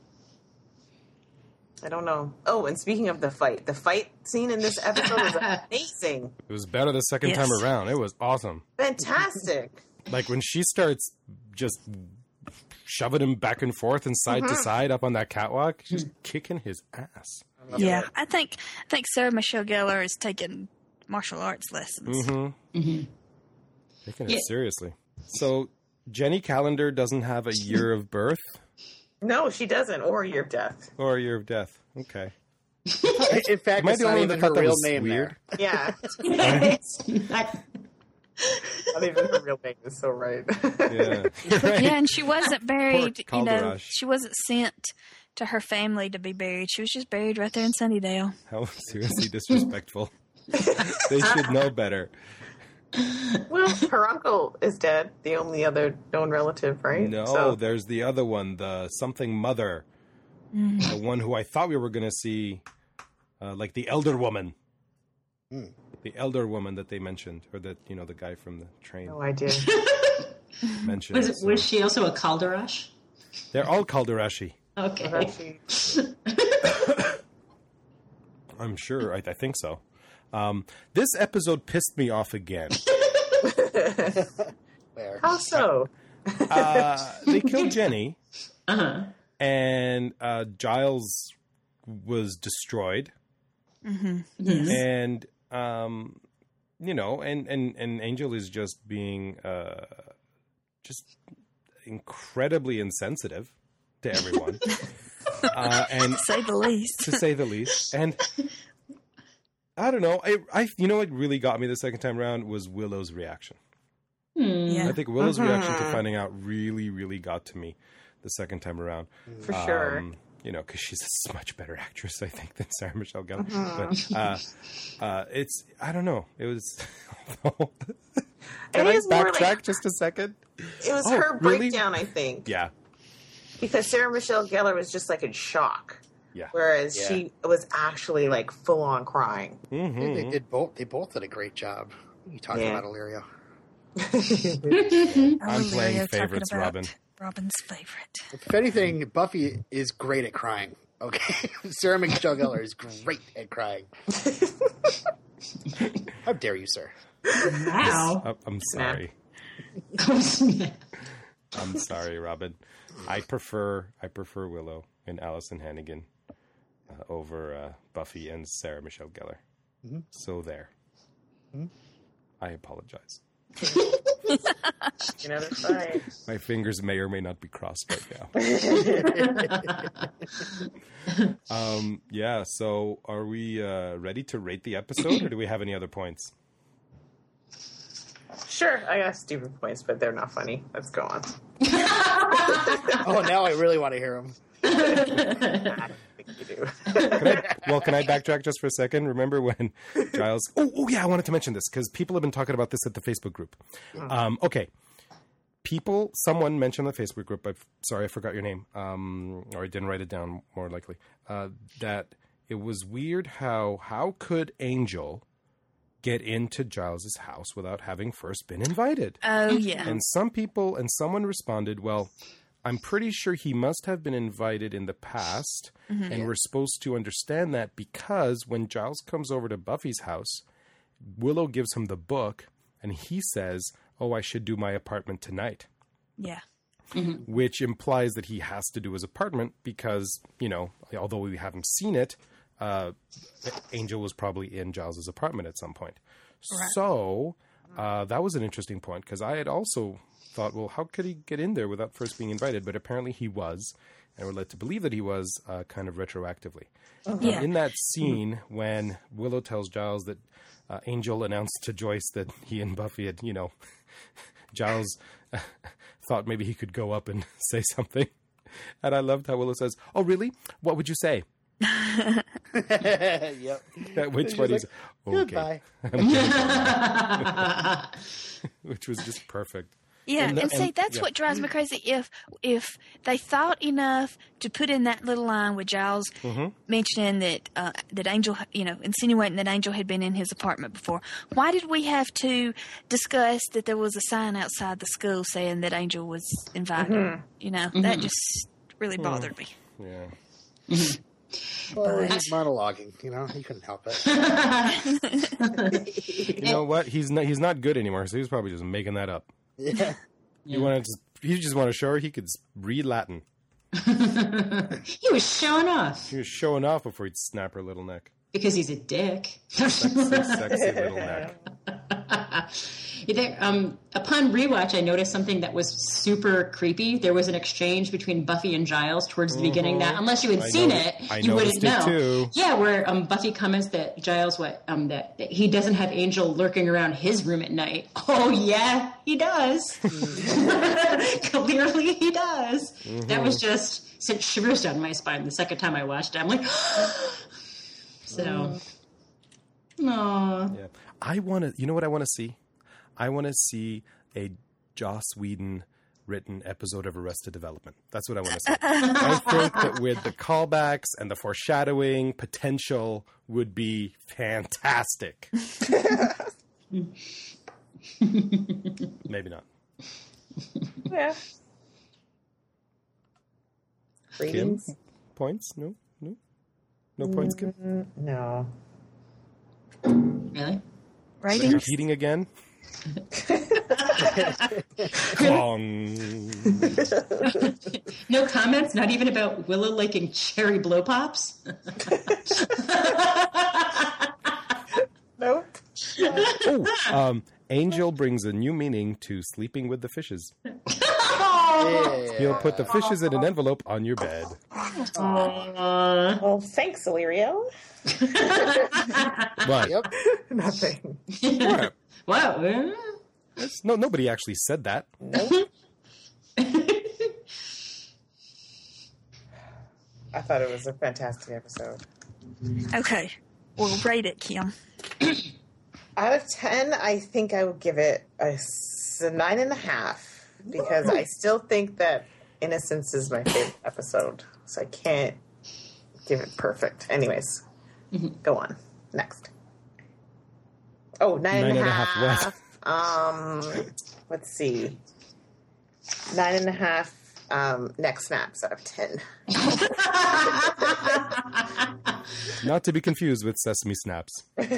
I don't know. Oh, and speaking of the fight, the fight scene in this episode was amazing. It was better the second Yes. time around. It was awesome. Fantastic. Like when she starts just shoving him back and forth and side to side up on that catwalk, she's kicking his ass. Yeah, I think I think Sarah Michelle Gellar is taking martial arts lessons. Mm-hmm. Taking it Yeah. seriously. So Jenny Calendar doesn't have a year of birth No, she doesn't, or Year of Death. or a year of death. Okay. In fact, Am I it's the not only one even that her thought that real was name weird? there. Yeah. Not- Not even her real name is so right. Yeah. Right. Yeah, and she wasn't buried. Poor You know, Calderas. she wasn't sent to her family to be buried. She was just buried right there in Sunnydale. How seriously disrespectful. They should know better. Well, her uncle is dead, the only other known relative, right? No, So, there's the other one, the something mother. The one who I thought we were going to see, uh, like the elder woman. Mm. The elder woman that they mentioned, or that, you know, the guy from the train No idea. mentioned. Was, it, so. was she also a Calderash? They're all Kalderashi. Okay. I'm sure. I, I think so. Um, this episode pissed me off again. Where? How so? Uh, they killed Jenny, Uh-huh. and uh, Giles was destroyed. Mm-hmm. And, um, you know, and, and, and Angel is just being uh, just incredibly insensitive to everyone. uh, and To say the least. to say the least. And I don't know. I, I, you know what really got me the second time around was Willow's reaction. Yeah. I think Willow's reaction to finding out really, really got to me the second time around. For sure. Um, you know, because she's a much better actress, I think, than Sarah Michelle Gellar. But uh, uh, it's, I don't know. It was. Can I, it is more backtrack like- just a second? It was Oh, her really? breakdown, I think. Yeah. Because Sarah Michelle Gellar was just like in shock. Yeah. Whereas Yeah. she was actually like full on crying. Mm-hmm. Yeah, they did both. They both did a great job. You talking Yeah. about Illyrio? I'm Oh, playing Leo, talking favorites, about Robin. Robin's favorite. If anything, Buffy is great at crying. Okay, Sarah Michelle Gellar is great at crying. How dare you, sir? Wow. Oh, I'm sorry. Oh, snap. I'm sorry, Robin. I prefer I prefer Willow and Allison Hannigan uh, over uh, Buffy and Sarah Michelle Gellar. Mm-hmm. So there. Mm-hmm. I apologize. You know, that's fine. My fingers may or may not be crossed right now. um, yeah. So, are we uh, ready to rate the episode, or do we have any other points? Sure, I got stupid points, but they're not funny. Let's go on. Oh, now I really want to hear him. I don't think you do. Can I, well, can I backtrack just for a second? Remember when Giles... Oh, oh yeah, I wanted to mention this because people have been talking about this at the Facebook group. Um, okay. People, someone mentioned on the Facebook group, I'm sorry, I forgot your name, um, or I didn't write it down, more likely, uh, that it was weird how, how could Angel get into Giles's house without having first been invited? Oh, yeah. And some people, and someone responded, well, I'm pretty sure he must have been invited in the past, Mm-hmm. and we're supposed to understand that because when Giles comes over to Buffy's house, Willow gives him the book, and he says, oh, I should do my apartment tonight, Yeah. which implies that he has to do his apartment because, you know, although we haven't seen it, uh, Angel was probably in Giles's apartment at some point. Right. So uh, that was an interesting point because I had also thought, well, how could he get in there without first being invited? But apparently he was, and we're led to believe that he was uh, kind of retroactively. Yeah. In that scene when Willow tells Giles that uh, Angel announced to Joyce that he and Buffy had, you know, Giles uh, thought maybe he could go up and say something. And I loved how Willow says, oh, really? What would you say? Yep. At which She's one he's, like, okay. Goodbye. Which was just perfect. Yeah, And and, the- see, and- that's yeah. what drives me crazy. If if they thought enough to put in that little line with Giles Mm-hmm. mentioning that uh, that Angel, you know, insinuating that Angel had been in his apartment before, why did we have to discuss that there was a sign outside the school saying that Angel was invited? You know, that just really bothered me. Yeah. Well, he's monologuing. You know, he couldn't help it. You know what? He's not, he's not good anymore, so he's probably just making that up. Yeah. You want to just, you just want to show her he could read Latin. He was showing off He was showing off before he'd snap her little neck. because he's a dick. Sexy, sexy little neck. There, um, upon rewatch, I noticed something that was super creepy. There was an exchange between Buffy and Giles towards the beginning that, unless you had I seen noticed- it, I you wouldn't noticed know. it too. Yeah, where um, Buffy comments that Giles, what, um, that, that he doesn't have Angel lurking around his room at night. Oh yeah, he does. Clearly, he does. That was just sent shivers down my spine the second time I watched it. I'm like, so, no. Yeah. I want to, you know what I want to see? I want to see a Joss Whedon written episode of Arrested Development. That's what I want to say. I think that with the callbacks and the foreshadowing, potential would be fantastic. Maybe not. Yeah. Kim? Points? No? No? No points, Kim? Mm, no. Really? Ratings? Repeating again? Clong. No comments? Not even about Willow liking cherry blow pops? Nope. Oh, um, Angel brings a new meaning to sleeping with the fishes. Yeah. He'll put the fishes in an envelope on your bed. Aww. Well, thanks, Illyrio. What? Yep. Nothing. What? Wow. It's- No, nobody actually said that. Nope. I thought it was a fantastic episode. Okay. We'll rate it, Kim. Out of ten, I think I would give it a, s- a nine and a half because I still think that Innocence is my favorite episode. So I can't give it perfect. Anyways, go on. Next. Oh, nine, Nine and a and a half. half what? Um, let's see. Nine and a half um, neck snaps out of ten. Not to be confused with Sesame Snaps.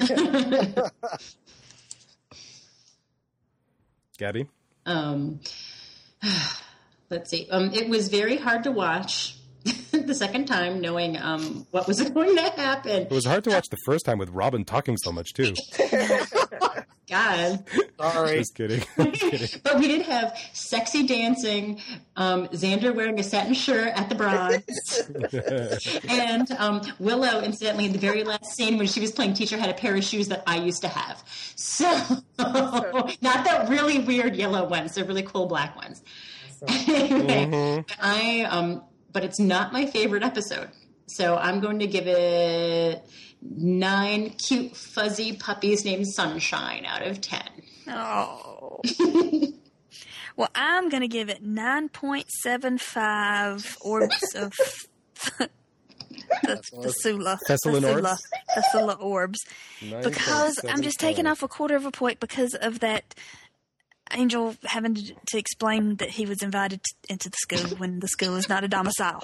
Gabby? Um, let's see. Um, it was very hard to watch the second time, knowing um, what was going to happen. It was hard to watch the first time with Robin talking so much, too. God. Sorry. Just kidding. I'm kidding. But we did have sexy dancing, um, Xander wearing a satin shirt at the Bronx, and um, Willow, incidentally, in the very last scene when she was playing teacher, had a pair of shoes that I used to have. So, not the really weird yellow ones, the really cool black ones. Anyway, Mhm. I, um, but it's not my favorite episode. So I'm going to give it nine cute, fuzzy puppies named Sunshine out of ten. Oh. Well, I'm going to give it nine point seven five orbs of the Thesula. Thessalon Thesula- orbs? Thesula orbs. Because I'm just taking off a quarter of a point because of that Angel having to, to explain that he was invited t- into the school when the school is not a domicile.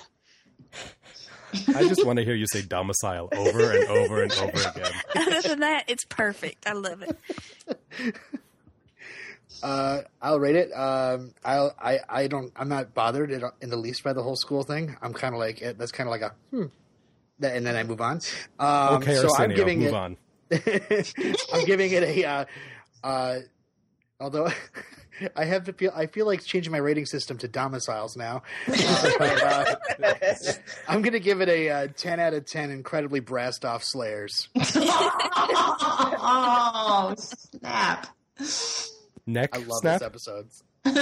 I just want to hear you say domicile over and over and over again. Other than that, it's perfect. I love it. Uh, I'll rate it. Um, I'll, I, I don't, I'm not bothered in, in the least by the whole school thing. I'm kind of like, it, that's kind of like a, hmm. That- And then I move on. Um, Okay, so I'm Arsenio, giving move it, on. I'm giving it a, uh, uh, although I have to feel, I feel like changing my rating system to domiciles now. Uh, but, uh, I'm going to give it a uh, ten out of ten incredibly brassed off Slayers. Oh, snap. Neck I love snap? those episodes.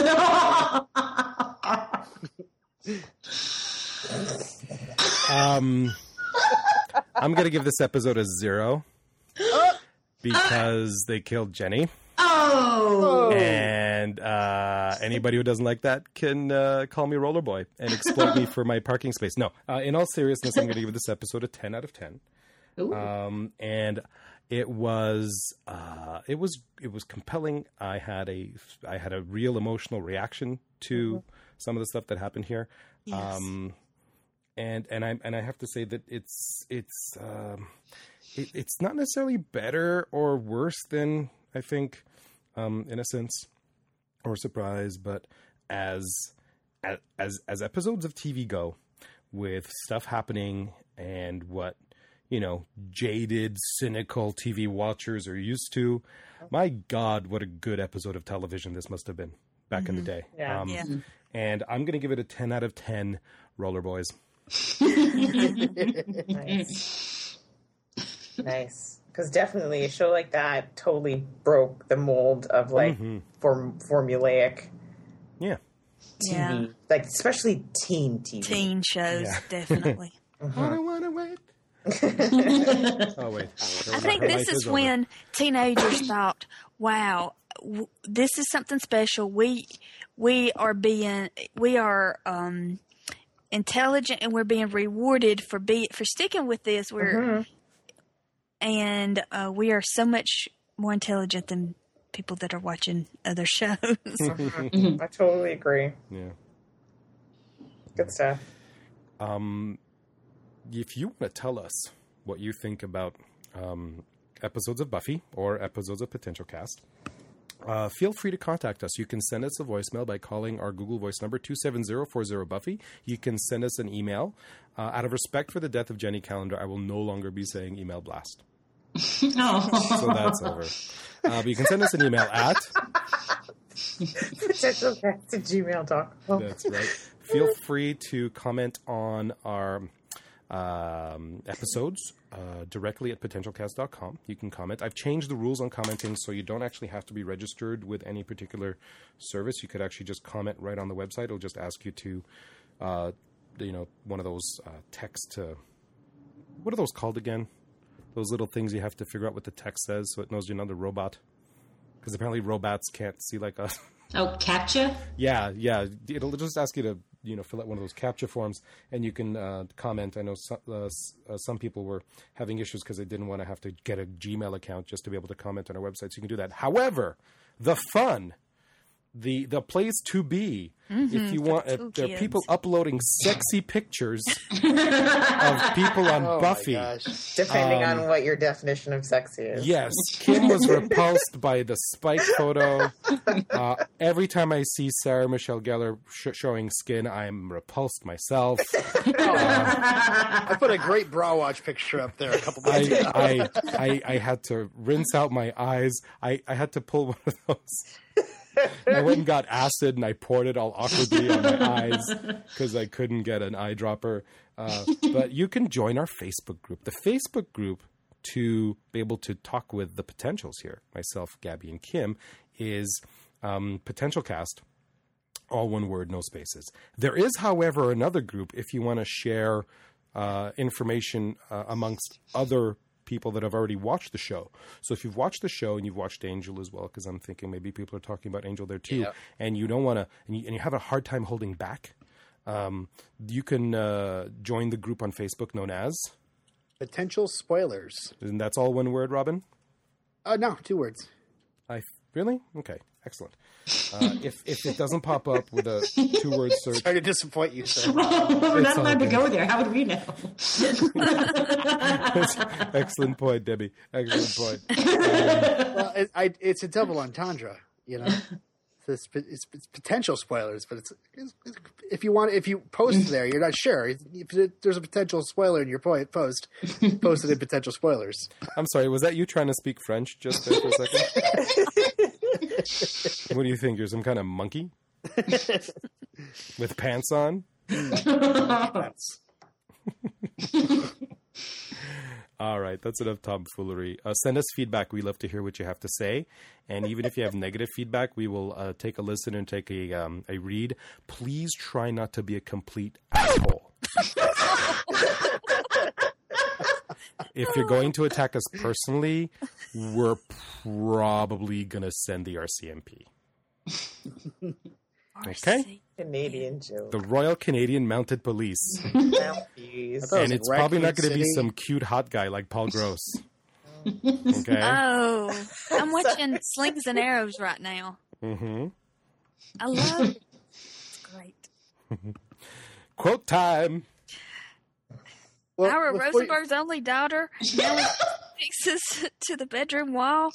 Um, I'm going to give this episode a zero because they killed Jenny. Oh. And uh, anybody who doesn't like that can uh, call me Rollerboy and exploit me for my parking space. No, uh, in all seriousness, I'm going to give this episode a ten out of ten. Um, and it was uh, it was it was compelling. I had a I had a real emotional reaction to mm-hmm. some of the stuff that happened here. Yes. Um, and and I and I have to say that it's it's um, it, it's not necessarily better or worse than I think um, Innocence or Surprise, but as as as episodes of T V go, with stuff happening and what you know jaded, cynical T V watchers are used to, my God, what a good episode of television this must have been back mm-hmm. in the day. Yeah. Um, yeah. And I'm going to give it a ten out of ten. Roller Boys. Nice. Nice. Because definitely a show like that totally broke the mold of like Mhm. form, formulaic Yeah. T V. Yeah. Like especially teen T V. Teen shows, Yeah. definitely. I don't want to wait. Oh wait. I think this is when teenagers thought, wow, w- this is something special. We we are being we are um, intelligent, and we're being rewarded for be for sticking with this. We're Mm-hmm. and uh, we are so much more intelligent than people that are watching other shows. Mm-hmm. I totally agree. Yeah. Good stuff. Um, if you want to tell us what you think about um, episodes of Buffy or episodes of Potential Cast, uh, feel free to contact us. You can send us a voicemail by calling our Google Voice number two seven zero four zero Buffy. You can send us an email. Uh, out of respect for the death of Jenny Calendar, I will no longer be saying email blast. Oh. So that's over. Uh, but you can send us an email at... Potential cast at gmail dot com. That's right. Feel free to comment on our um, episodes uh, directly at potential cast dot com. You can comment. I've changed the rules on commenting so you don't actually have to be registered with any particular service. You could actually just comment right on the website. It'll just ask you to, uh, you know, one of those uh, text. Uh, what are those called again? Those little things you have to figure out what the text says so it knows you're not a robot. Because apparently robots can't see like us. Oh, CAPTCHA? Yeah, yeah. It'll just ask you to, you know, fill out one of those CAPTCHA forms, and you can uh, comment. I know some, uh, uh, some people were having issues because they didn't want to have to get a Gmail account just to be able to comment on our website. So you can do that. However, the fun, the the place to be, mm-hmm, if you want, uh, there are people uploading sexy pictures of people on oh Buffy. Depending um, on what your definition of sexy is. Yes, Kim was repulsed by the Spike photo. Uh, every time I see Sarah Michelle Gellar sh- showing skin, I'm repulsed myself. Uh, I put a great bra watch picture up there a couple months ago. I, I, I, I had to rinse out my eyes. I, I had to pull one of those. I went and got acid and I poured it all awkwardly on my eyes because I couldn't get an eyedropper. Uh, but you can join our Facebook group. The Facebook group, to be able to talk with the potentials here, myself, Gabby, and Kim, is um, Potential Cast, all one word, no spaces. There is, however, another group if you want to share uh, information uh, amongst other people that have already watched the show. So if you've watched the show and you've watched Angel as well, because I'm thinking maybe people are talking about Angel there too, yeah. and you don't want to, and you, and you have a hard time holding back, um, you can uh, join the group on Facebook known as Potential Spoilers. And that's all one word, Robin? Uh, no, two words. I really? Okay, excellent. Uh, if if it doesn't pop up with a two-word search... Sorry to disappoint you, sir. We're not allowed to go there. How would we know? Excellent point, Debbie. Excellent point. Um, well, it, I, it's a double entendre, you know? It's, it's, it's potential spoilers, but it's, it's if you want, if you post there, you're not sure. If there's a potential spoiler in your post, post it in potential spoilers. I'm sorry, was that you trying to speak French just there for a second? What do you think? You're some kind of monkey with pants on? Pants. All right, that's enough tomfoolery. Uh, send us feedback. We love to hear what you have to say. And even if you have negative feedback, we will uh, take a listen and take a um, a read. Please try not to be a complete asshole. If you're going to attack us personally, we're probably going to send the R C M P. Okay? Canadian joke. The Royal Canadian Mounted Police. Mounties. And it's probably not going to be City. some cute hot guy like Paul Gross. Okay? Oh, I'm watching Slings and Arrows right now. Mm-hmm. I love it. It's great. Quote time. Well, Our before you- Rosenberg's only daughter now fixes to the bedroom wall.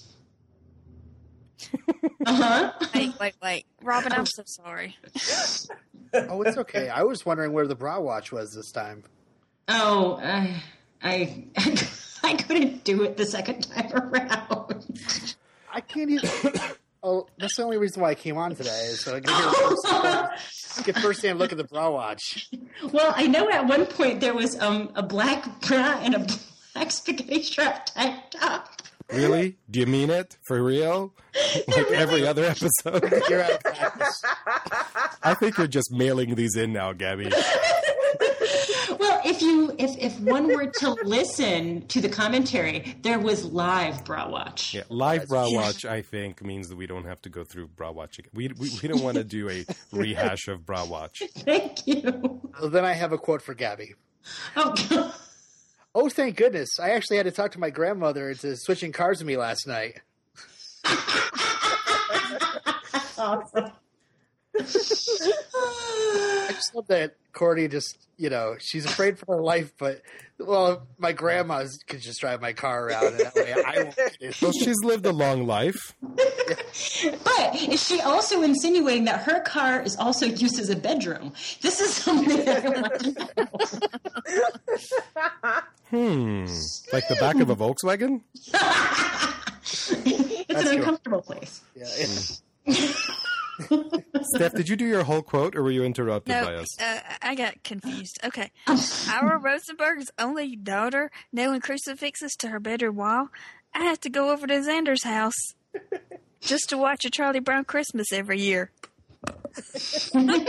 Uh-huh. Wait, wait, wait. Robin, I'm so sorry. Oh, it's okay. I was wondering where the bra watch was this time. Oh, I, I, I couldn't do it the second time around. I can't even. Oh, that's the only reason why I came on today, is so I can hear first, get first-hand look at the bra watch. Well, I know at one point there was um, a black bra and a black spaghetti strap tank top. Really? Do you mean it? For real? Like every other episode? You're out of practice. I think you're just mailing these in now, Gabby. Well, if you if if one were to listen to the commentary, there was live Bra Watch. Yeah, live Bra Watch, I think, means that we don't have to go through Bra Watch again. We, we, we don't want to do a rehash of Bra Watch. Thank you. Well, then I have a quote for Gabby. Oh, God. Oh, thank goodness. I actually had to talk to my grandmother into switching cars with me last night. Awesome. I just love that Cordy just, you know, she's afraid for her life, but, well, my grandma could just drive my car around, and that way I won't get it. Well, she's lived a long life. But is she also insinuating that her car is also used as a bedroom? This is something that I want to know. Hmm. Like the back of a Volkswagen? It's an uncomfortable place. Yeah, it, Steph, did you do your whole quote, or were you interrupted No, by us? uh, I got confused. Okay. Our Rosenberg's only daughter nailing crucifixes to her bedroom wall. I have to go over to Xander's house just to watch a Charlie Brown Christmas every year. But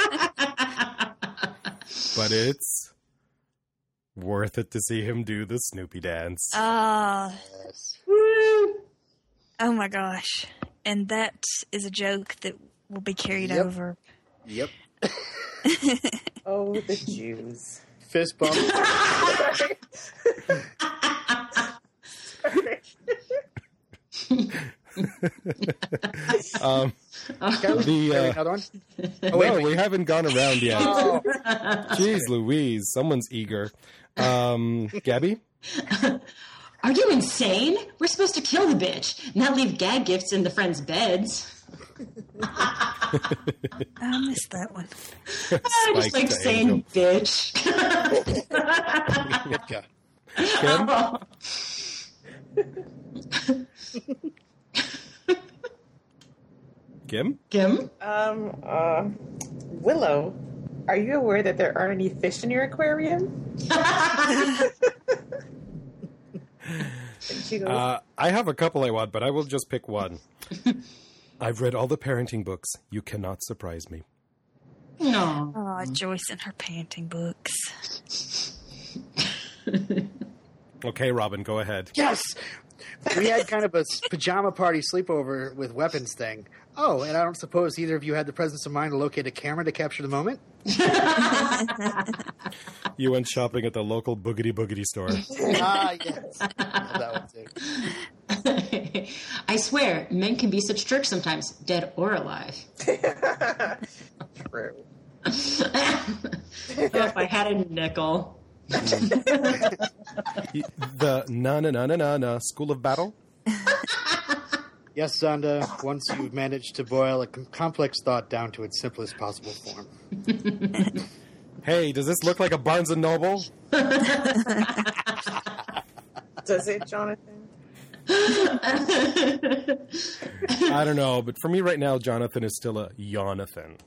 it's worth it to see him do the Snoopy dance. Ah, yes. oh my gosh. And that is a joke that will be carried Yep. over. Yep. Oh, the Jews. Fist bump. um, Can we the, carry uh, another one? no, wait, wait. we haven't gone around yet. Oh, Jeez Louise, someone's eager. Um, Gabby? Are you insane? We're supposed to kill the bitch, not leave gag gifts in the friends' beds. I missed that one. I just Spike like to saying Angel. bitch. yeah. Kim? Kim? Kim? Um, uh, Willow, are you aware that there aren't any fish in your aquarium? And she goes, Uh, I have a couple I want, but I will just pick one. I've read all the parenting books. You cannot surprise me. No. Oh, Joyce and her panting books. Okay, Robin, go ahead. Yes! We had kind of a pajama party sleepover with weapons thing. Oh, and I don't suppose either of you had the presence of mind to locate a camera to capture the moment? You went shopping at the local boogity boogity store. Ah, yes. That one too. I swear, men can be such jerks sometimes, dead or alive. true. Oh, if I had a nickel. The na na na na na na School of Battle? Yes, Zonda, once you've managed to boil a com- complex thought down to its simplest possible form. Hey, does this look like a Barnes and Noble? Does it, Jonathan? I don't know, but for me right now, Jonathan is still a Jonathan.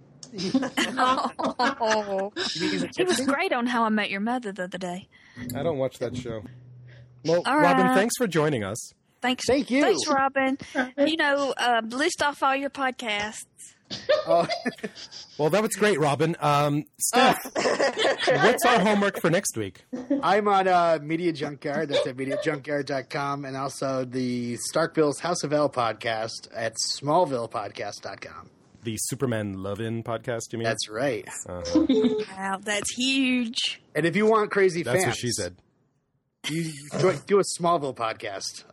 Oh, You mean he's a he was gypsy? great on How I Met Your Mother the other day. I don't watch that show. Well, All Robin, right. thanks for joining us. Thanks. Thank you. Thanks, Robin. You know, uh, list off all your podcasts. Oh, Well, that was great, Robin. Um, Steph, what's our homework for next week? I'm on uh, Media Junkyard. That's at media junkyard dot com, and also the Starkville's House of L podcast at smallville podcast dot com. The Superman Love-In podcast, you mean? That's right. Uh-huh. Wow, that's huge. And if you want crazy That's fans, what she said. you join, do a Smallville podcast.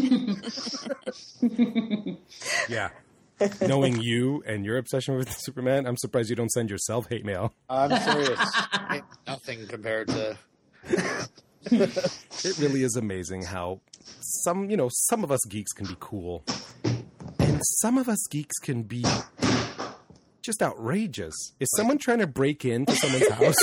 Yeah. Knowing you and your obsession with Superman, I'm surprised you don't send yourself hate mail. I'm serious. Ain't nothing compared to. It really is amazing how some, you know, some of us geeks can be cool. And some of us geeks can be just outrageous. Is someone trying to break into someone's house?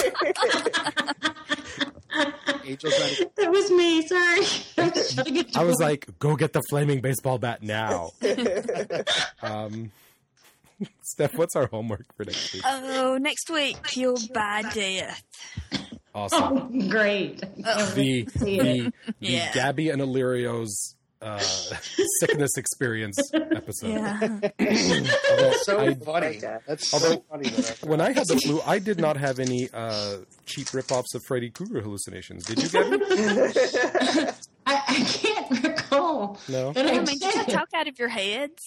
Angel trying to- That was me, sorry. I'm just shutting it I was down. like, go get the flaming baseball bat now. um, Steph, what's our homework for next week? Oh, next week, Killed by Death. Awesome. Oh, great. The, the, the Yeah. Gabby and Illyrio's uh, sickness experience episode. Yeah. That's so I- funny. That's so Although- funny. That When I had the flu, I did not have any uh, cheap rip-offs of Freddy Krueger hallucinations. Did you, Gabby? I, I can't recall. No? That I, I mean, did you did. talk out of your heads?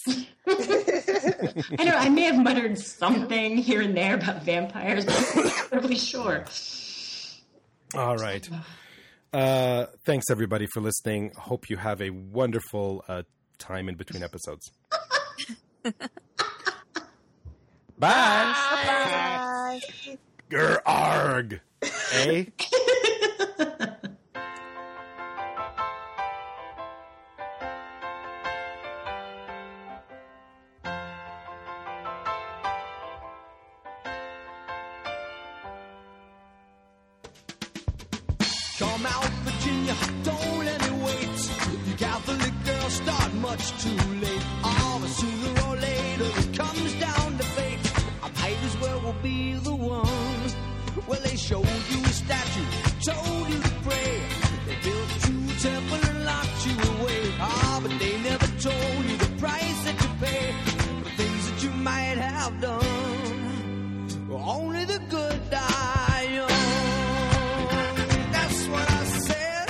I know I may have muttered something here and there about vampires, but I'm not terribly sure. All right. Uh, thanks, everybody, for listening. Hope you have a wonderful uh, time in between episodes. Bye. Bye. Grr, arg. Eh? Come out, Virginia, don't let me wait. You Catholic girls start much too late. Oh, but sooner or later it comes down to fate. I might as well will be the one. Well, they showed you a statue, told you to pray. They built you a temple and locked you away. Ah, but they never told you the price that you pay for things that you might have done. Only the good die young. That's what I said.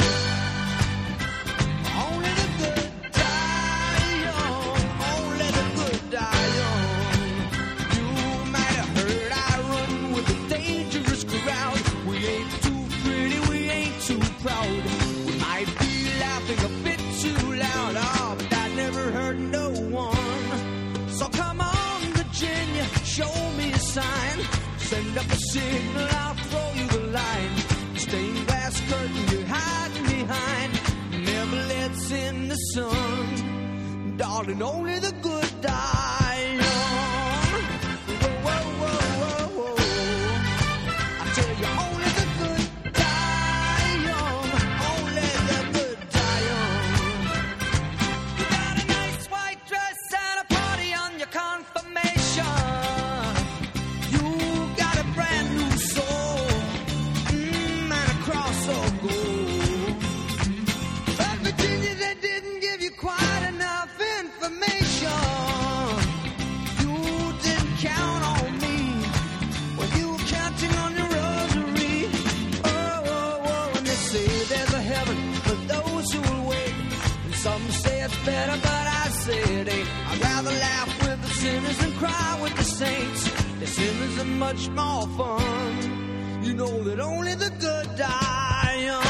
Only the good die young. Only the good die young. You might have heard I run with a dangerous crowd. We ain't too pretty, we ain't too proud. We might be laughing a bit too loud. Oh, but that never hurt no one. So come on, Virginia, show me a sign. Send up a signal, I'll throw you the line. Stained glass curtain you're hiding behind never lets in the sun. Darling, only the good die young. Whoa, whoa, whoa, whoa, whoa. I tell you, only the good die young. Only the good die young. You got a nice white dress and a party on your confirmation. You got a brand new soul, mm, and a cross of gold. But Virginia, they didn't give you quite enough information. You didn't count on me when you were counting on your rosary. Oh, oh, oh, and they say there's a heaven for those who will wait. And some say it's better, but I say it ain't. I'd rather laugh with the sinners than cry with the saints. The sinners are much more fun. You know that only the good die young.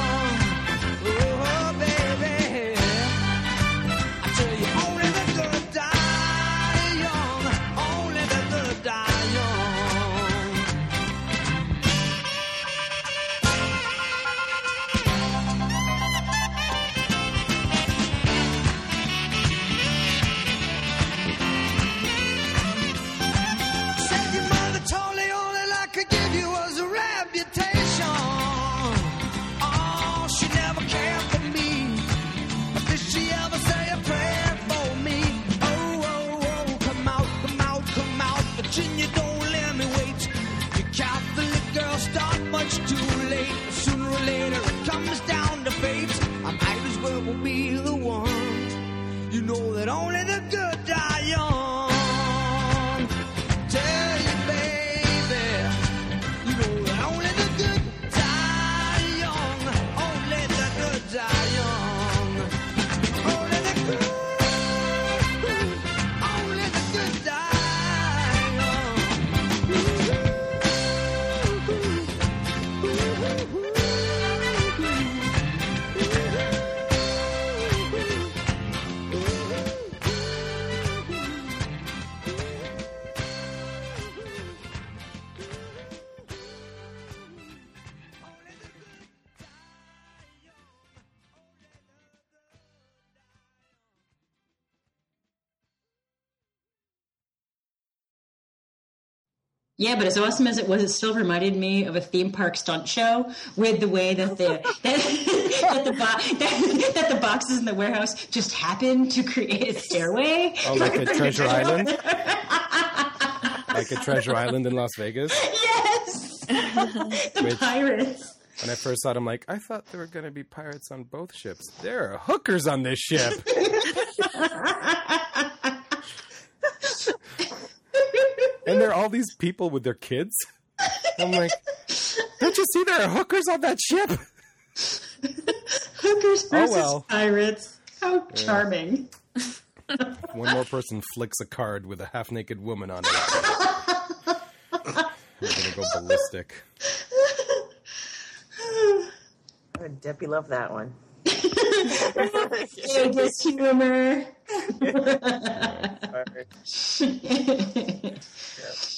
Oh, baby. I tell you, only the good die young. Only the good die young. Said your mother told me all that I could give you was a reputation. Oh, she never cared for me. But did she ever say a prayer for me? Oh, oh, oh, come out, come out, come out. Virginia, don't let me wait. You Catholic girls start much too late. Sooner or later it comes down to fate. I might as well be the one. You know that only the good die young. Tell you, baby, you know that only the good die young. Only the good die young. Only the good, only the good die young. Yeah, but as awesome as it was, it still reminded me of a theme park stunt show with the way that the that, that the bo- that, that the boxes in the warehouse just happened to create a stairway. Oh, like a Treasure Island? Like a Treasure Island in Las Vegas? Yes, the Which- pirates. When I first saw it, I'm like, I thought there were going to be pirates on both ships. There are hookers on this ship. And there are all these people with their kids. I'm like, don't you see there are hookers on that ship? Hookers versus Oh, well. pirates. How charming. One more person flicks a card with a half-naked woman on it. We're going to go ballistic. Oh, Debbie loved that one. Vegas humor.